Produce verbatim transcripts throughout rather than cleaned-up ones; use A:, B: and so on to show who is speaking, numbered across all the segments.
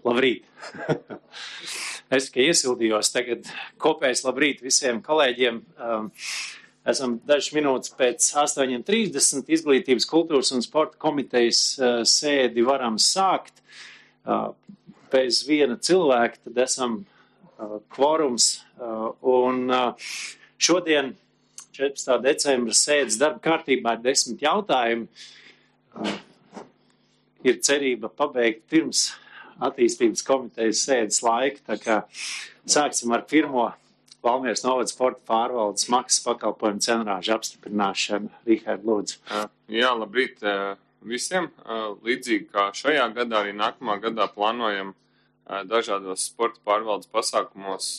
A: labrīt! Es, ka iesildījos tagad kopējs labrīt visiem kolēģiem. Um, esam dažas minūtes pēc astoņi trīsdesmit izglītības, kultūras un sporta komitejas uh, sēdi varam sākt. Uh, bez viena cilvēka tad esam uh, kvorums uh, un uh, šodien četrpadsmitā decembra sēdes darba kārtībā ir desmit jautājumi. Uh, ir cerība pabeigt pirms attīstības komitejas sēdes laika, tā kā sāksim ar pirmo Valmieras novada sporta pārvaldes maksas pakalpojumu cenrāžu apstiprināšanu. Rihard, lūdzu.
B: Jā, labrīt visiem. Līdzīgi kā šajā gadā, arī nākamā gadā plānojam dažādos sporta pārvaldes pasākumos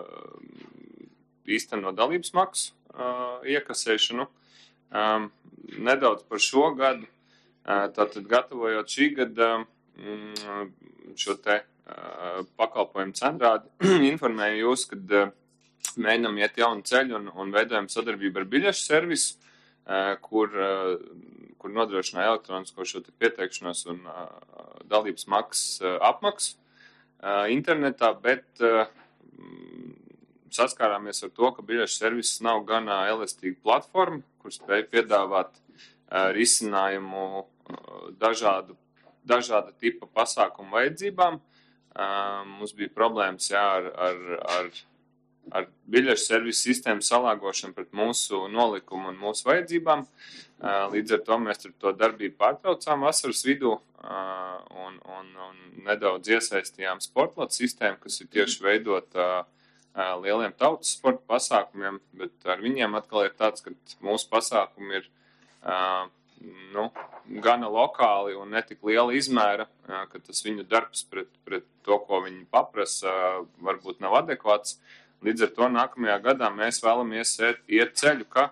B: īstenot dalības maksu iekasēšanu. Nedaudz par šo gadu. Tātad, gatavojot šī gada šo te pakalpojumu cenrādi, informēju jūs, kad mēģinam iet jaunu ceļu un, un veidojam sadarbību ar biļešu servisu, kur, kur nodrošināja elektronisko šo te pieteikšanos un dalības maksas apmaksu internetā, bet saskārāmies ar to, ka biļešu servis nav gan elastīga platforma, kur spēj piedāvāt risinājumu dažādu, dažāda tipa pasākumu vajadzībām. Mums bija problēmas jā, ar, ar, ar, ar biļešu servisu sistēmu salāgošanu pret mūsu nolikumu un mūsu vajadzībām. Līdz ar to mēs to darbību pārtraucām vasaras vidū un, un, un nedaudz iesaistījām sportlotu sistēmu, kas ir tieši veidota lieliem tautas sporta pasākumiem, bet ar viņiem atkal ir tāds, ka mūsu pasākumi ir Uh, nu, gana lokāli un netik liela izmēra, uh, ka tas viņu darbs pret, pret to, ko viņi paprasa, uh, varbūt nav adekvāts. Līdz ar to nākamajā gadā mēs vēlamies iet, iet ceļu, ka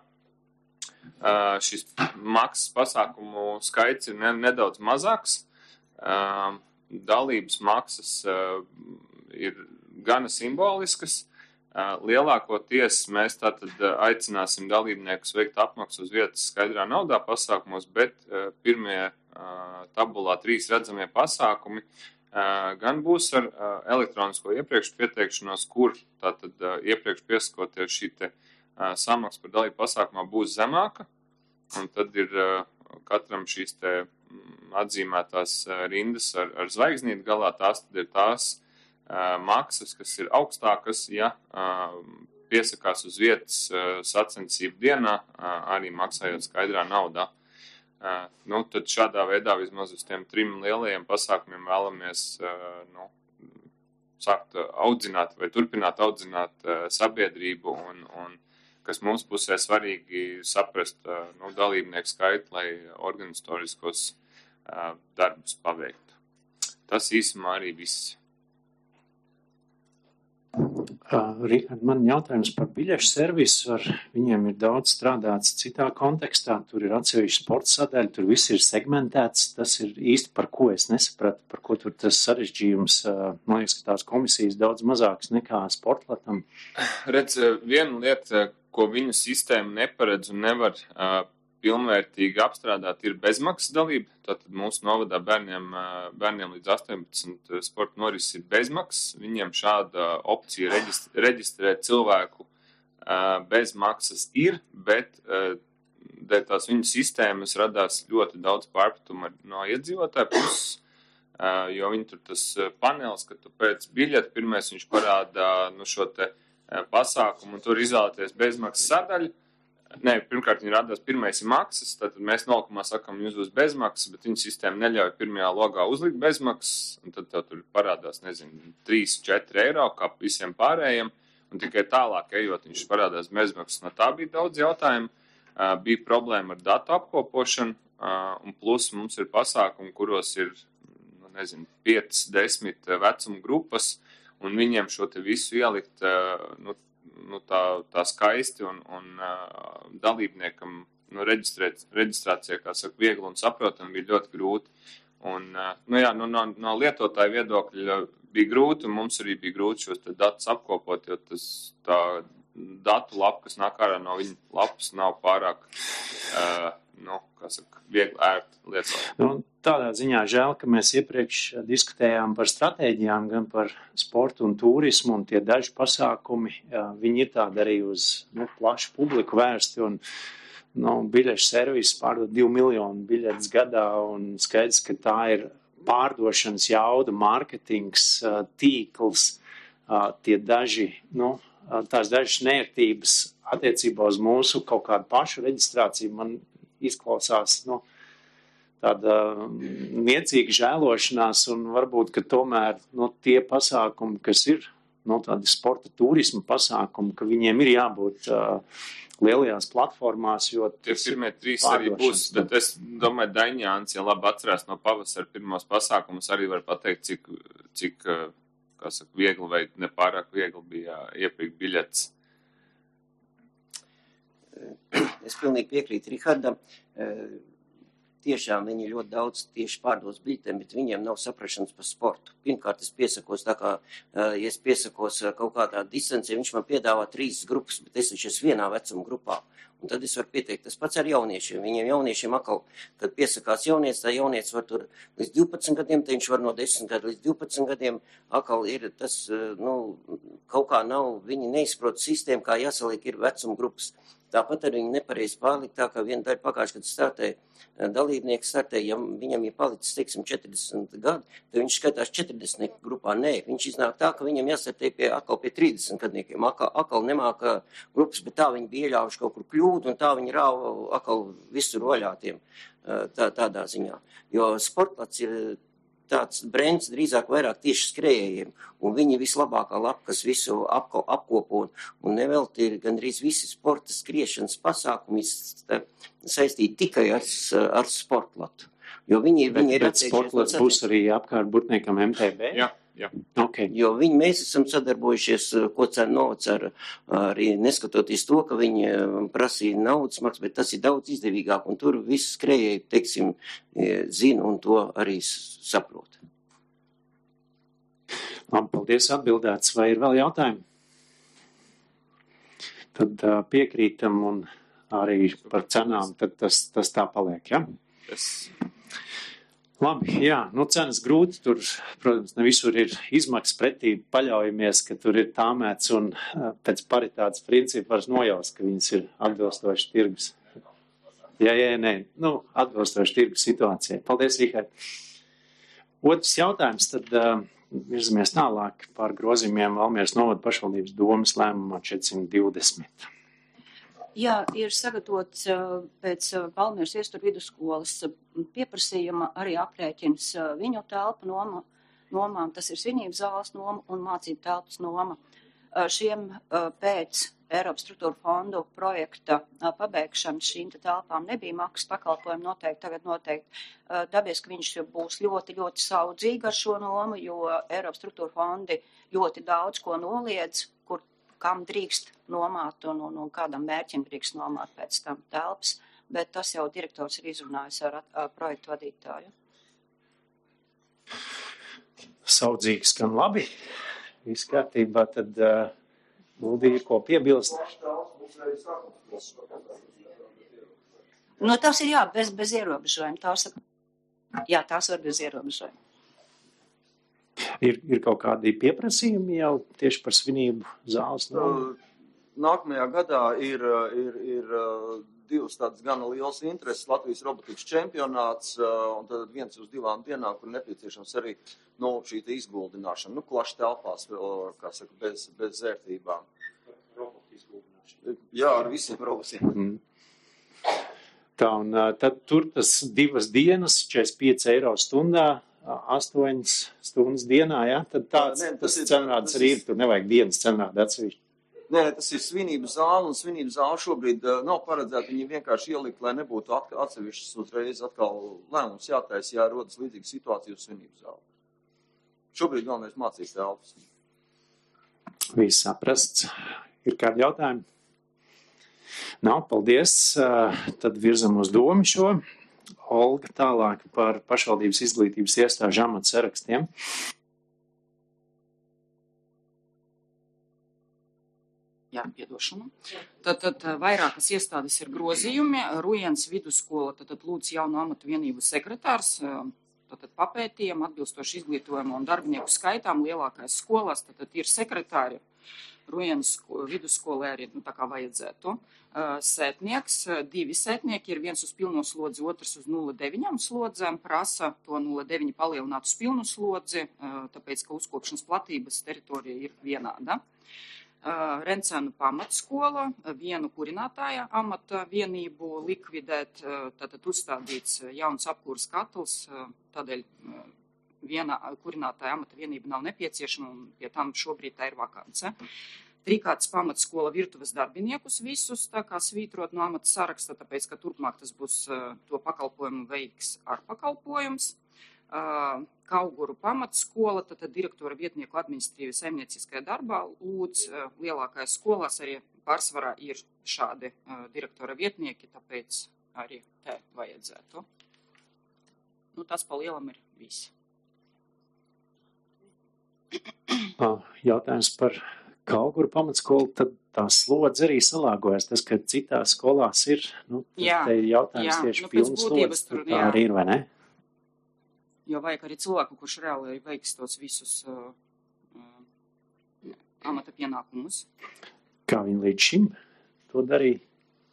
B: uh, šis maksas pasākumu skaits ir ne, nedaudz mazāks. Uh, dalības maksas uh, ir gana simboliskas. Lielākoties mēs tātad aicināsim dalībniekus veikt apmaksu uz vietas skaidrā naudā pasākumos, bet pirmie tabulā trīs redzamie pasākumi gan būs ar elektronisko iepriekš pieteikšanos, kur tātad iepriekš piesakoties šī te samaksa par dalību pasākumā būs zemāka, un tad ir katram šīs te atzīmētās rindas ar, ar zvaigznīti galā, tās tad ir tās maksas, kas ir augstākas, ja piesakās uz vietas sacensību dienā, arī maksājot skaidrā naudā. Nu, tad šādā veidā vismaz uz tiem trim lielajiem pasākumiem vēlamies nu, sākt audzināt vai turpināt audzināt sabiedrību un, un kas mums pusē svarīgi saprast nu, dalībnieku skaitu, lai organizatoriskos darbus paveiktu. Tas īsumā arī viss.
A: Uh, Rihard, man jautājums par biļešu servisu. Ar viņiem ir daudz strādāts citā kontekstā. Tur ir atsevišķa sporta sadaļa, tur viss ir segmentēts. Tas ir īsti par ko es nesapratu, par ko tur tas sarežģījums. Uh, man liekas, ka tās komisijas daudz mazākas nekā sportlatam.
B: Redz, viena lieta, ko viņu sistēma neparedz un nevar uh, pilnvērtīgi apstrādāt, ir bezmaksas dalība. Tātad mūsu novadā bērniem, bērniem līdz astoņpadsmit sporta norises ir bezmaksas. Viņiem šāda opcija reģistrēt, reģistrēt cilvēku bez maksas ir, bet dēļ tās viņu sistēmas radās ļoti daudz pārpratumu no iedzīvotāju puses, jo viņi tur tas panelis, ka tu pēc biļeta pirmais viņš parāda nu, šo te pasākumu un tur izvēlēties bezmaksas sadaļu. Nē, pirmkārt, viņi rādās pirmais ir maksas, tad mēs nolikumā sakam, jūs būs bezmaksas, bet viņa sistēma neļauj pirmajā logā uzlikt bezmaksas, un tad tev tur parādās, nezinu, trīs četri eiro, kā visiem pārējiem, un tikai tālāk ejot, viņš parādās bezmaksas. No tā bija daudz jautājumu, uh, bija problēma ar datu apkopošanu, uh, un plus mums ir pasākumi, kuros ir, nu, nezinu, piecas, desmit vecuma grupas, un viņiem šo te visu ielikt, uh, nu, nu, tā, tā skaisti un, un uh, dalībniekam nu, reģistrēt, reģistrācijā, kā saka, viegli un saprotam, bija ļoti grūti. Un, uh, nu jā, nu, no, no lietotāja viedokļa bija grūti, un mums arī bija grūti šos te datus apkopot, jo tas tā datu lapa, kas nāk ārā no viņa lapas, nav pārāk, uh, nu, kā saka, viegli ērti lietot.
A: Nu, tādā ziņā žēl, ka mēs iepriekš diskutējām par stratēģijām, gan par sportu un turismu, un tie daži pasākumi, jā, viņi ir tādi arī uz nu, plašu publiku vērsti, un nu, biļešu servis pārdod divu miljonu biļetes gadā, un skaidrs, ka tā ir pārdošanas jauda, mārketings, tīkls, tie daži, nu, tās dažas nērtības attiecībā uz mūsu kaut kādu pašu reģistrāciju man izklausās, nu, tāda niecīga žēlošanās, un varbūt, ka tomēr, nu, tie pasākumi, kas ir, nu, tādi sporta turisma pasākumi, ka viņiem ir jābūt uh, lielajās platformās, jo
B: tie pirmie trīs arī būs, bet es domāju, Daņjāns, ja labi atcerās no pavasara pirmos pasākumus, arī var pateikt, cik, cik kā saka, viegli vai nepārāk viegli bija iepirkt biļetes.
C: Es pilnīgi piekrītu Rihardam. Tiešām viņi ļoti daudz tieši pārdos biļetēm, bet viņiem nav saprašanas par sportu. Pirmkārt, es piesakos tā kā, ja es piesakos kaut kādā distancē, viņš man piedāvā trīs grupas, bet es viņš esmu vienā vecuma grupā. Un tad es varu pieteikt, tas pats ar jauniešiem. Viņiem jauniešiem atkal, kad piesakās jaunietis, tā jaunietis var tur līdz divpadsmit gadiem, tad viņš var no desmit gadu līdz divpadsmit gadiem. Atkal ir tas, nu, kaut kā nav, viņi neizprot sistēmu, kā jāsaliek ir vecuma grupas. Tāpat arī viņi nepareizi pārlikt tā, ka viena daļa pagājuši, kad startēja, dalībnieks startēja, ja viņam ir palicis, teiksim, četrdesmit gadi, tad viņš skatās četrdesmit grupā. Nē, viņš iznāk tā, ka viņam jāstartē pie, atkal pie trīsdesmit gadniekiem. Atkal, atkal nemāka grupas, bet tā viņi bija ieļāvuši kaut kur kļūdu, un tā viņi rāva atkal visur vaļā tiem tā, tādā ziņā. Jo sportlats ir tāds brands drīzāk vairāk tieši skrējējiem, un viņi vislabākā lapa, kas visu apko, apkopo, un, un nevelti ir gandrīz visi sporta skriešanas pasākumi saistīti tikai ar, ar sportlatu. Jo viņi,
A: bet,
C: viņi ir
A: bet sportlats būs arī apkārt Burtniekam M T B?
B: Jā. Jā.
A: Okay.
C: Jo viņi, mēs esam sadarbojušies, ko cer Novac ar, arī neskatoties to, ka viņi prasīja naudas maks, bet tas ir daudz izdevīgāk, un tur viss skrējēji, teiksim, zina un to arī saprot.
A: Labi, paldies atbildēts. Vai ir vēl jautājumi? Tad uh, piekrītam un arī par cenām, tad tas, tas tā paliek, ja?
B: Es...
A: Labi, jā, nu cenas grūti, tur, protams, ne visur ir izmaksas pretī, paļaujamies, ka tur ir tāmēts un pēc paritātes principa var nojaust, ka viņas ir atbilstoši tirgus. Jā, jā, nē, nu, atbilstoši tirgus situācijai. Paldies, Rihard. Otrs jautājums, tad uh, virzamies tālāk par grozījumiem Valmieras novada pašvaldības domas lēmumā četrsimt divdesmit.
D: Jā, ir sagatavots pēc Valmieras iesturu vidusskolas pieprasījuma arī aprēķins viņu telpu noma, nomām, tas ir svinību zāles noma un mācību telpas noma. Šiem pēc Eiropas struktūra fondu projekta pabeigšanas šīm telpām nebija maksas pakalpojumi noteikti, tagad noteikti. Dabies, ka viņš būs ļoti, ļoti saudzīgi ar šo nomu, jo Eiropas struktūra fondi ļoti daudz ko noliedz, kur kam drīkst nomāt un, un, un kādam mērķim drīkst nomāt pēc tam telpas, bet tas jau direktors ir izrunājis ar, ar projektu vadītāju.
A: Saudzīgs gan labi. Viss kārtībā, tad uh, Lūdija, ko piebilst?
D: Nu, tas ir jā, bez, bez ierobežojuma. Tās, jā, tās var bez ierobežojuma.
A: Ir, ir kaut kādi pieprasījumi jau tieši par svinību zāles nomu?
E: Nākamajā gadā ir, ir, ir divas tādas gana liels intereses. Latvijas robotikas čempionāts, un tad viens uz divām dienām, kur nepieciešams arī nu, šī izguldināšana, nu, klašu telpās, kā saka, bez, bez zērtībām.
A: Robotu izguldināšana.
E: Jā, ar visiem robotiem.
A: Mm. Tā, un tad tur tas divas dienas, četrdesmit pieci eiro stundā, astoņas stundas dienā, ja? Tad tāds, Nē, tas, tas cenrāds arī ir, tur nevajag dienas cenrādi atsevišķi.
E: Nē, tas ir svinību zāle, un svinību zāle šobrīd uh, nav paredzēta, viņi vienkārši ielikt, lai nebūtu atsevišķas uzreiz atkal lēmums jātais, ja rodas līdzīga situācija uz svinību zāli. Šobrīd galvenais mācīs telpas.
A: Viss saprasts. Ir kādi jautājumi? Nav, paldies. Tad virzam uz domu šo. Olga tālāk par pašvaldības izglītības iestāžu amatu sarakstiem.
F: Jā, jā, piedošanu. Tad, tad vairākas iestādes ir grozījumi. Rujens vidusskola, tad, tad lūdz jaunu amatu vienību sekretārs, tad, tad papētījām atbilstoši izglītojumu un darbinieku skaitām lielākais skolās, tad, tad ir sekretāri. Rujens vidusskolē arī nu, tā kā vajadzētu. Sētnieks, divi sētnieki, ir viens uz pilno slodzi, otrs uz nulle deviņām slodzēm, prasa to nulle deviņi palielināt uz pilnu slodzi, tāpēc, ka uzkopšanas platības teritorija ir vienāda. Rencēnu pamatskola, vienu kurinātāja amata vienību likvidēt, tātad uzstādīts jauns apkūras katls, tādēļ viena kurinātāja amata vienība nav nepieciešama un pie tam šobrīd tā ir vakance. Trīkārtas pamatskola virtuves darbiniekus visus, tā kā svītrot no amata saraksta, tāpēc, ka turpmāk tas būs to pakalpojumu veiks ar pakalpojums. Kauguru pamatskola, tad direktora vietnieku administratīvi saimnieciskajā darbā lūdz lielākais skolās arī pārsvarā ir šādi direktora vietnieki, tāpēc arī te vajadzētu. Nu, tas pa lielam ir viss.
A: Jautājums par Kauguru pamatskolu, tad tā slodze arī salāgojas. Tas, ka citās skolās ir, nu,
F: jā,
A: te ir jautājums
F: jā,
A: tieši
F: nu,
A: pilnas slodzes,
F: tur,
A: tā arī ir, vai ne?
F: Jo vajag arī cilvēku, kurš reāli veiks tos visus uh, uh, amata pienākumus.
A: Kā viņi līdz šim to darīja?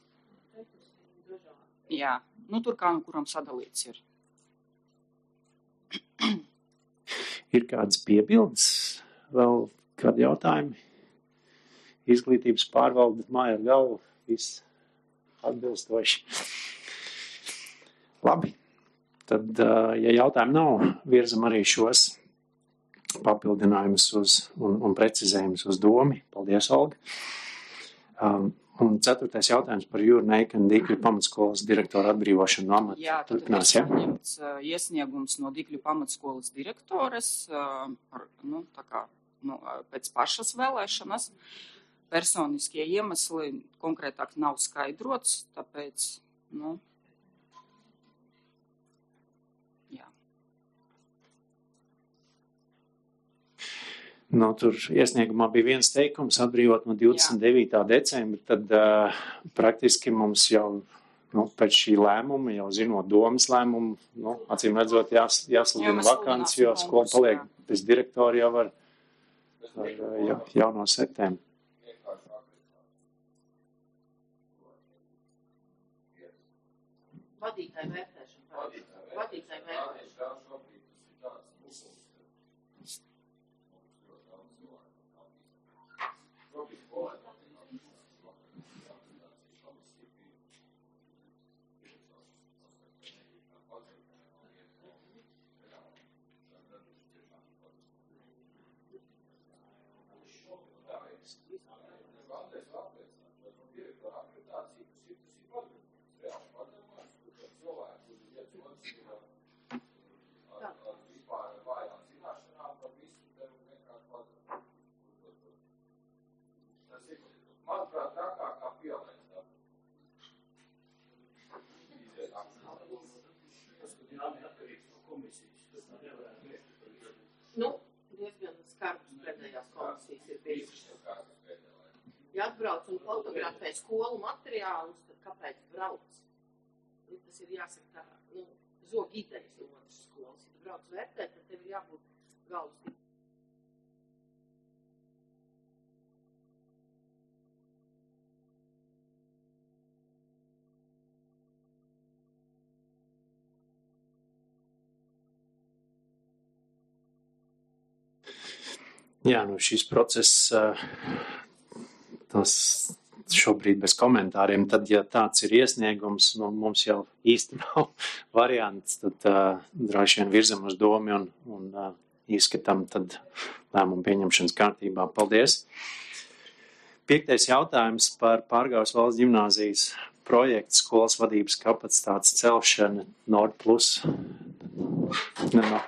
F: Jā, nu tur kā no kuram sadalīts ir.
A: Ir kādas piebildes, vēl kādi jautājumi? Izglītības pārvalde māja ar galvu, viss atbilstoši. Labi, tad, ja jautājumi nav, virzam arī šos papildinājumus uz, un, un precizējumus uz domi. Paldies, Olga. Um, un ceturtais jautājums par Jūrneiku un Dikļu pamatskolas direktoru atbrīvošanu no amata.
F: Jā, tad ir saņemts uh, iesniegums no Dikļu pamatskolas direktores, uh, par, nu, tā kā, nu, pēc pašas vēlēšanas. Personiskie iemesli konkrētāk nav skaidrots, tāpēc, nu, jā.
A: Nu, tur iesniegumā bija viens teikums atbrīvot no divdesmit devītā decembra, tad uh, praktiski mums jau, nu, pēc šī lēmuma, jau zinot domas lēmumu, nu, acīm redzot, jās, jāsludina vakants, jo skola paliek bez direktora jau ar, ar jau, jau no septembra.
G: Vadītāju vērtēšana. Vadītāju vērtēšana. Nu, diezgan skarbas pēdējās komisijas ir bijušas. Ja atbrauc un fotografē skolu materiālus, tad kāpēc brauc? Nu, tas ir jāsaka tā, nu, zog idejas no otras skolas. Ja tu brauc vērtēt, tad tev ir jābūt galvas tik.
A: Jā, nu šis process, tas šobrīd bez komentāriem, tad, ja tāds ir iesniegums, nu, mums jau īsti nav variants, tad uh, droši vien virzam uz domi un, un uh, izskatām tad lēmumu pieņemšanas kārtībā. Paldies! Piektais jautājums par Pārgāvas valsts ģimnāzijas projektu skolas vadības kapacitātes celšana Nord Plus. Nemā.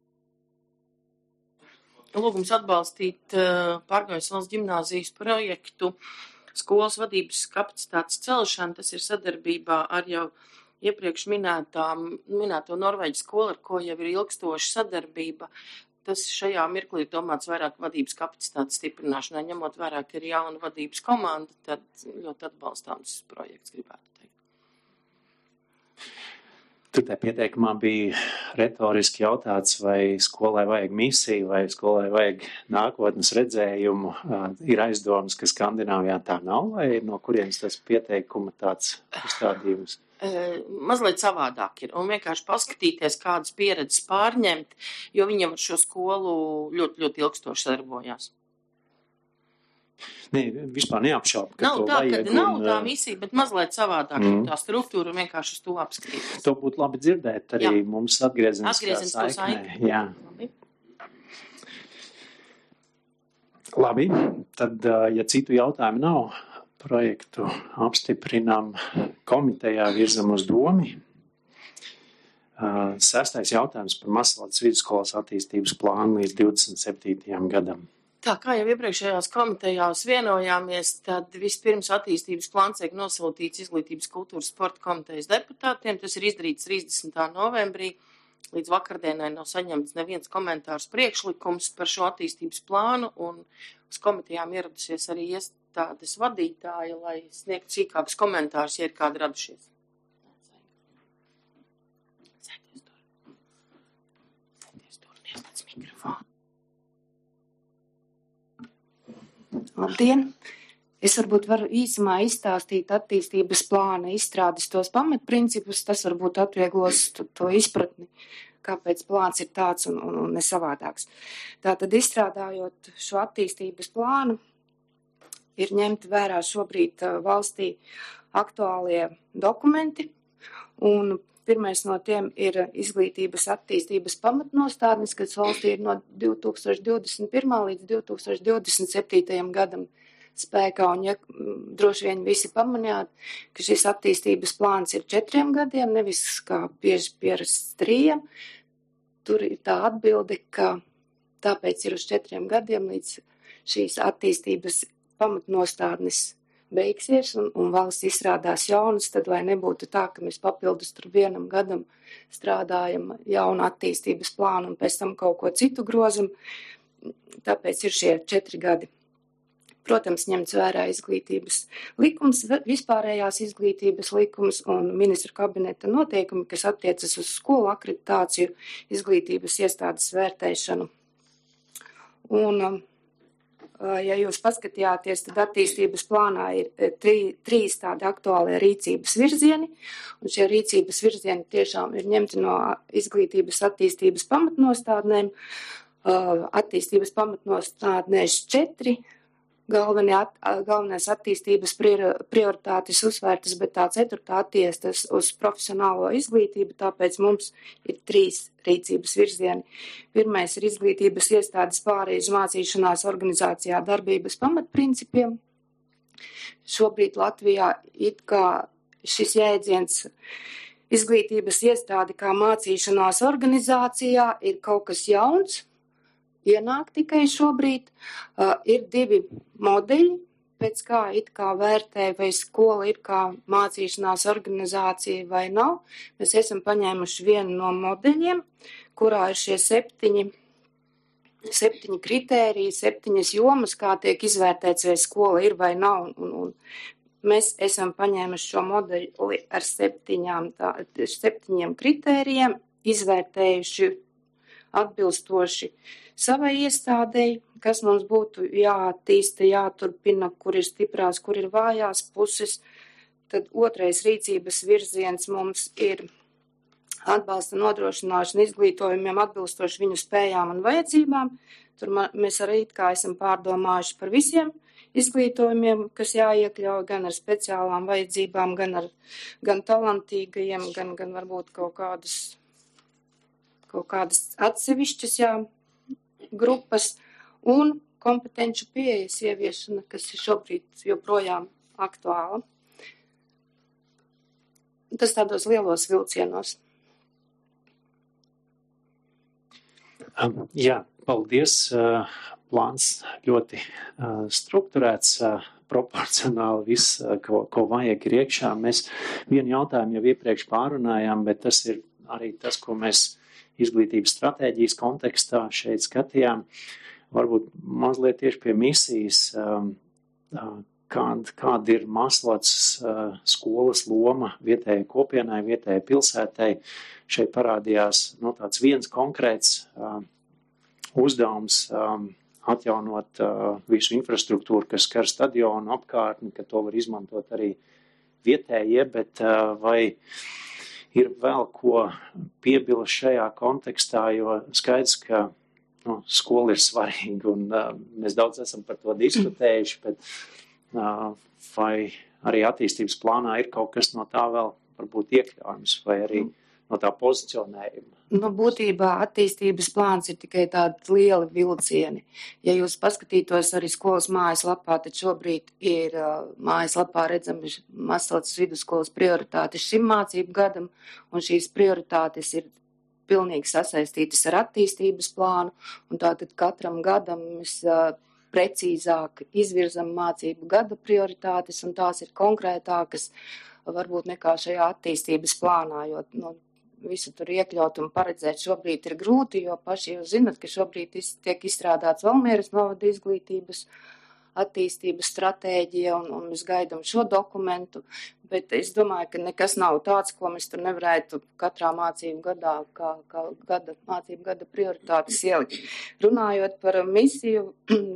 G: Lūgums atbalstīt uh, Pārgājas valsts ģimnāzijas projektu skolas vadības kapacitātes celšanu. Tas ir sadarbībā ar jau iepriekš minētām, minēto Norvēģu skolu, ar ko jau ir ilgstoša sadarbība. tas šajā mirklī ir domāts vairāk vadības kapacitātes stiprināšanai, ņemot vērā, ka ir jauna vadības komanda, tad ļoti atbalstāms projekts, gribētu teikt.
A: Tur te pieteikumā bija retoriski jautāts, vai skolai vajag misiju, vai skolai vajag nākotnes redzējumu. Ir aizdomas, ka Skandināvijā tā nav, vai no kurienes tas pieteikuma tāds uzstādījums?
G: Mazliet savādāk ir, un vienkārši paskatīties, kādas pieredzes pārņemt, jo viņam ar šo skolu ļoti, ļoti ilgstoši sadarbojās.
A: Nē, vispār neapšaubu, ka
G: nav
A: to
G: tā,
A: vajag.
G: Nav
A: un,
G: tā misija, bet mazliet savādāk
A: mm.
G: tā struktūra un vienkārši uz to apskatīties.
A: To būtu labi dzirdēt arī Jā. Mums atgriezeniskā
G: Atgriezenisko
A: saiknē.
G: saikni.
A: Jā.
G: Labi.
A: Labi, tad, ja citu jautājumu nav, projektu apstiprinām komitejā, virzam uz domi. Sestais jautājums par Masalacas vidusskolas attīstības plānu līdz divdesmit septītajam gadam.
G: Tā kā jau iepriekšējās komitejās vienojāmies, tad vispirms attīstības plāns tiek nosūtīts Izglītības kultūras sporta komitejas deputātiem. Tas ir izdarīts trīsdesmitā novembrī. Līdz vakardienai nav saņemts neviens komentārs priekšlikums par šo attīstības plānu, un uz komitejām ieradusies arī iestādes vadītāja, lai sniegtu sīkākus komentārus, ja ir kādi radušies. Sēties tur. Sēties tur, neslēdz mikrofonu.
H: Labdien! Es varbūt varu īsumā izstāstīt attīstības plāna izstrādes tos pamatprincipus, tas varbūt atvieglos to, to izpratni, kāpēc plāns ir tāds un, un, un ne savādāks. Tātad izstrādājot šo attīstības plānu, ir ņemti vērā šobrīd valstī aktuālie dokumenti, un pirmais no tiem ir izglītības attīstības pamatnostādnes, kas valstī ir no divi tūkstoši divdesmit pirmā līdz divi tūkstoši divdesmit septītajam gadam spēkā. Un ja droši vien visi pamanījāt, ka šis attīstības plāns ir četriem gadiem, nevis kā bieži pierasts trījiem, tur ir tā atbilde, ka tāpēc ir uz četriem gadiem līdz šīs attīstības pamatnostādnes beigsies un, un valsts izstrādās jaunas, tad lai nebūtu tā, ka mēs papildus tur vienam gadam strādājam jaunu attīstības plānu un pēc tam kaut ko citu grozam, tāpēc ir šie četri gadi. Protams, ņemts vērā izglītības likums, vispārējās izglītības likums un ministra kabineta noteikumi, kas attiecas uz skolu akreditāciju, izglītības iestādes vērtēšanu. Un ja jūs paskatījāties, tad attīstības plānā ir trī, trīs tādi aktuālie rīcības virzieni, un šie rīcības virzieni tiešām ir ņemti no izglītības attīstības pamatnostādnēm. Attīstības pamatnostādnēs četri galvenie, at, galvenais attīstības prioritātes uzsvērtas, bet tā ceturtā attiestas uz profesionālo izglītību, tāpēc mums ir trīs rīcības virzieni. Pirmais ir izglītības iestādes pārējas mācīšanās organizācijā darbības pamatprincipiem. Šobrīd Latvijā it kā šis jēdziens izglītības iestāde kā mācīšanās organizācijā ir kaut kas jauns, ienāk tikai šobrīd. Uh, ir divi modeļi, pēc kā it kā vērtē, vai skola ir kā mācīšanās organizācija vai nav. Mēs esam paņēmuši vienu no modeļiem, kurā ir šie septiņi, septiņi kritēriji, septiņas jomas, kā tiek izvērtēts, vai skola ir vai nav. Un, un mēs esam paņēmuši šo modeļu ar septiņām, tā, septiņiem kritērijiem, izvērtējuši atbilstoši savai iestādēji, kas mums būtu jāattīsta, jāturpina, kur ir stiprās, kur ir vājās puses. Tad otrais rīcības virziens mums ir atbalsta nodrošināšana izglītojumiem atbilstoši viņu spējām un vajadzībām. Tur mēs arī kā esam pārdomājuši par visiem izglītojumiem, kas jāiekļauj gan ar speciālām vajadzībām, gan ar gan talantīgajiem, gan, gan varbūt kaut kādas, kaut kādas atsevišķas jā, grupas un kompetenču pieejas ieviešana, kas ir šobrīd joprojām aktuāla. Tas tādos lielos vilcienos.
A: Um, jā, paldies. Uh, plāns ļoti uh, strukturēts, uh, proporcionāli viss, uh, ko, ko vajag ir iekšā. Mēs vienu jautājumu jau iepriekš pārunājām, bet tas ir arī tas, ko mēs izglītības stratēģijas kontekstā šeit skatījām. Varbūt mazliet tieši pie misijas, kāda, kāda ir Maslacas skolas loma vietējai kopienai, vietējai pilsētai. Šeit parādījās nu, tāds viens konkrēts uzdevums atjaunot visu infrastruktūru, kas skar stadionu apkārtni, ka to var izmantot arī vietējie, bet vai ir vēl ko piebilst šajā kontekstā, jo skaidrs, ka nu, skola ir svarīga un uh, mēs daudz esam par to diskutējuši, bet uh, vai arī attīstības plānā ir kaut kas no tā vēl varbūt iekļaujams vai arī no tā pozicionējuma?
H: Nu, būtībā attīstības plāns ir tikai tādi lieli vilcieni. Ja jūs paskatītos arī skolas mājaslapā, tad šobrīd ir uh, mājaslapā redzami Maslacas vidusskolas prioritātes šim mācību gadam, un šīs prioritātes ir pilnīgi sasaistītas ar attīstības plānu, un tātad katram gadam mēs uh, precīzāk izvirzam mācību gada prioritātes, un tās ir konkrētākas varbūt nekā šajā attīstības plānā, jo nu, visu tur iekļaut un paredzēt šobrīd ir grūti, jo paši jūs zinat, ka šobrīd tiek izstrādāts Valmieras novada izglītības attīstības stratēģija, un, un mēs gaidām šo dokumentu, bet es domāju, ka nekas nav tāds, ko mēs tur nevarētu katrā mācību gadā, kā, kā gada, mācību gada prioritātes ielikt. Runājot par misiju,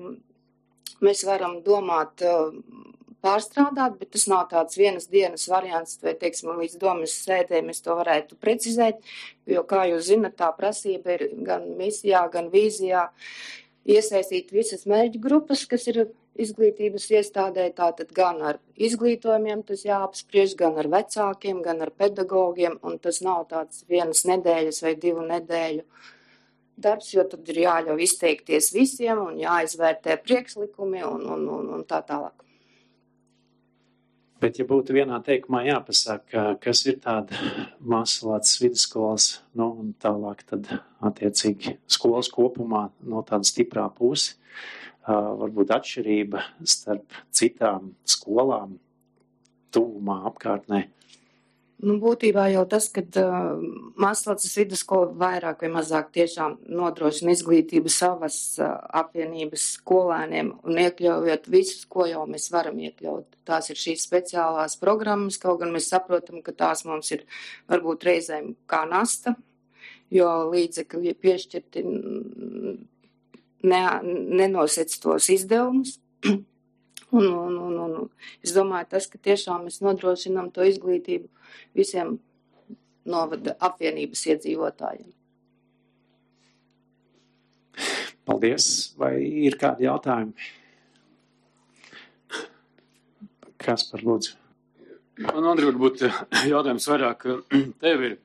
H: mēs varam domāt pārstrādāt, bet tas nav tāds vienas dienas variants, vai, teiksim, līdz domas sēdē mēs to varētu precizēt, jo, kā jūs zinat, tā prasība ir gan misijā, gan vīzijā iesaistīt visas mērķu grupas, kas ir izglītības iestādē, tātad gan ar izglītojumiem tas jāapspriež, gan ar vecākiem, gan ar pedagogiem, un tas nav tāds vienas nedēļas vai divu nedēļu darbs, jo tad ir jāļauj izteikties visiem un jāizvērtē priekšlikumi un, un, un, un tā tālāk.
A: Bet, ja būtu vienā teikumā jāpasaka, kas ir tāda Maslacas vidusskolas, nu, un tālāk tad attiecīgi skolas kopumā no tāda stiprā pusi, uh, varbūt atšķirība starp citām skolām tuvumā apkārtnē.
H: Nu, būtībā jau tas, ka uh, Maslacas vidusskola vairāk vai mazāk tiešām nodrošina izglītību savas uh, apvienības skolēniem un iekļaujot visus, ko jau mēs varam iekļaut. Tās ir šīs speciālās programmas, kaut gan mēs saprotam, ka tās mums ir varbūt reizēm kā nasta, jo līdzekļi piešķirti ne, nenosec tos izdevumus. Un, un, un, un es domāju, tas, ka tiešām mēs nodrošinām to izglītību visiem novada apvienības iedzīvotājiem.
A: Paldies. Vai ir kādi jautājumi? Kas par lūdzu?
I: Man, Andri, varbūt jautājums vairāk tev ir.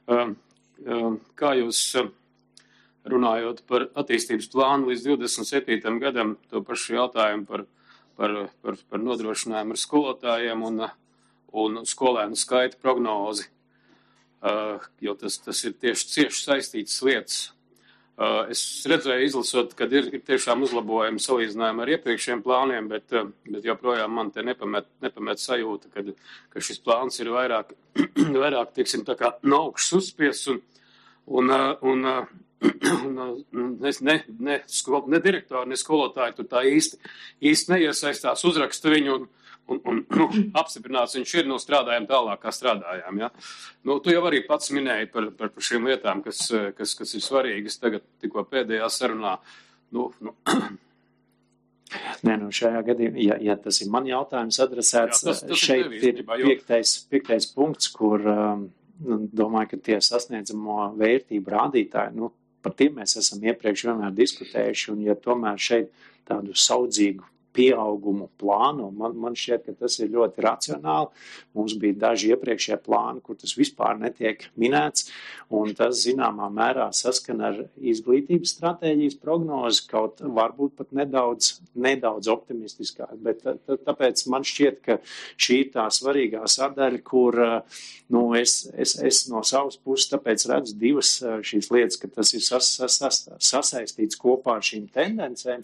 I: Kā jūs runājot par attīstības plānu līdz divdesmit septītajam gadam, to pašu jautājumu par Par, par, par nodrošinājumu ar skolotājiem un, un skolēnu skaita prognozi, uh, jo tas, tas ir tieši cieši saistītas lietas. Uh, es redzēju, izlasot, kad ir, ir tiešām uzlabojumi salīdzinājumi ar iepriekšējiem plāniem, bet, uh, bet joprojām man te nepamet, nepamet sajūta, kad, ka šis plāns ir vairāk, vairāk tieksim, tā kā no augšas uzspiests un, un, uh, un uh, ne, ne, ne, skol, ne direktori, ne skolotāji tur tā īsti, īsti neiesaistās, uzraksta viņu un, un, un nu, apstiprināts viņš ir, nu strādājam tālāk, kā strādājām. Ja? Nu, tu jau arī pats minēji par, par šīm lietām, kas, kas, kas ir svarīgas tagad tikko pēdējā sarunā. Nu, nu.
A: Nē, nu šajā gadījumā, ja, ja tas ir man jautājums adresēts, Jā, tas, tas šeit ir, ir piektais, piektais punkts, kur um, domāju, ka tie sasniedzamo vērtību rādītāji, nu, par tiem mēs esam iepriekš vienmēr diskutējuši, un ja tomēr šeit tādu saudzīgu pieaugumu plānu, man, man šķiet, ka tas ir ļoti racionāli. Mums bija daži iepriekšējie plāni, kur tas vispār netiek minēts, un tas zināmā mērā saskan ar izglītības stratēģijas prognozi, kaut varbūt pat nedaudz, nedaudz optimistiskāk, bet tā, tāpēc man šķiet, ka šī ir tā svarīgā sadaļa, kur nu, es, es, es no savas puses tāpēc redzu divas šīs lietas, ka tas ir sas, sas, sas, sasaistīts kopā ar šīm tendencēm,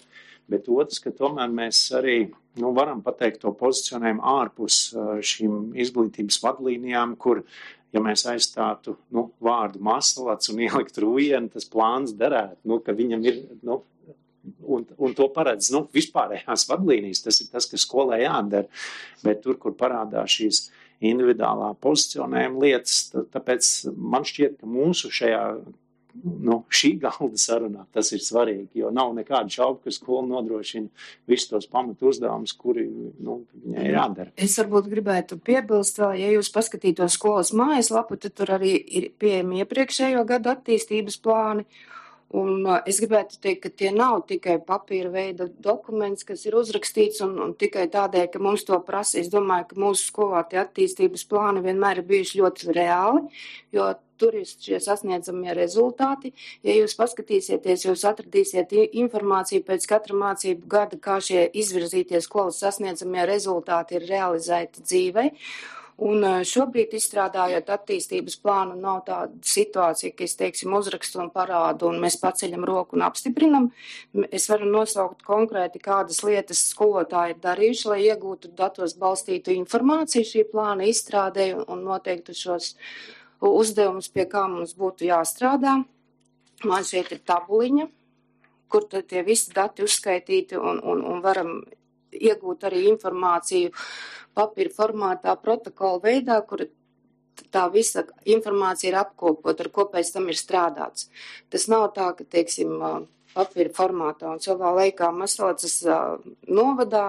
A: bet otrs, ka tomēr mēs arī nu, varam pateikt to pozicionējumu ārpus šīm izglītības vadlīnijām, kur, ja mēs aizstātu nu, vārdu Masalats un ielikt Rujeni, tas plāns derētu, nu, ka viņam ir, nu, un, un to paredz, nu, vispārējās vadlīnijas, tas ir tas, kas skolē jādara, bet tur, kur parādās šīs individuālā pozicionējuma lietas, tāpēc man šķiet, ka mūsu šajā nu, šī galda sarunā tas ir svarīgi, jo nav nekāda šauba, ka skola nodrošina visus tos pamatu uzdevumus, kuri nu, viņai ir jādara.
H: Es varbūt gribētu piebilst vēl, ja jūs paskatītos skolas mājaslapu, tad tur arī ir pieejami iepriekšējo gadu attīstības plāni. Un es gribētu teikt, ka tie nav tikai papīra veida dokuments, kas ir uzrakstīts un, un tikai tādēļ, ka mums to prasa. Es domāju, ka mūsu skolā tie attīstības plāni vienmēr ir bijuši ļoti reāli, jo tur ir šie sasniedzamie rezultāti. Ja jūs paskatīsieties, jūs atradīsiet informāciju pēc katra mācību gada, kā šie izvirzītie skolas sasniedzamie rezultāti ir realizēti dzīvei. Un šobrīd, izstrādājot attīstības plānu, nav tāda situācija, ka es, teiksim, uzrakstu un parādu, un mēs paceļam roku un apstiprinam. Es varu nosaukt konkrēti, kādas lietas skolotāji ir darījuši, lai iegūtu datos balstītu informāciju šī plāna izstrādē un noteiktu šos uzdevumus, pie kā mums būtu jāstrādā. Man šeit ir tabuliņa, kur tad tie visi dati uzskaitīti un, un, un varam iegūt arī informāciju papīra formātā, protokola veidā, kur tā visa informācija ir apkopot, ar ko pēc tam ir strādāts. Tas nav tā, ka, teiksim, papīra formātā un savā laikā Masalacas novadā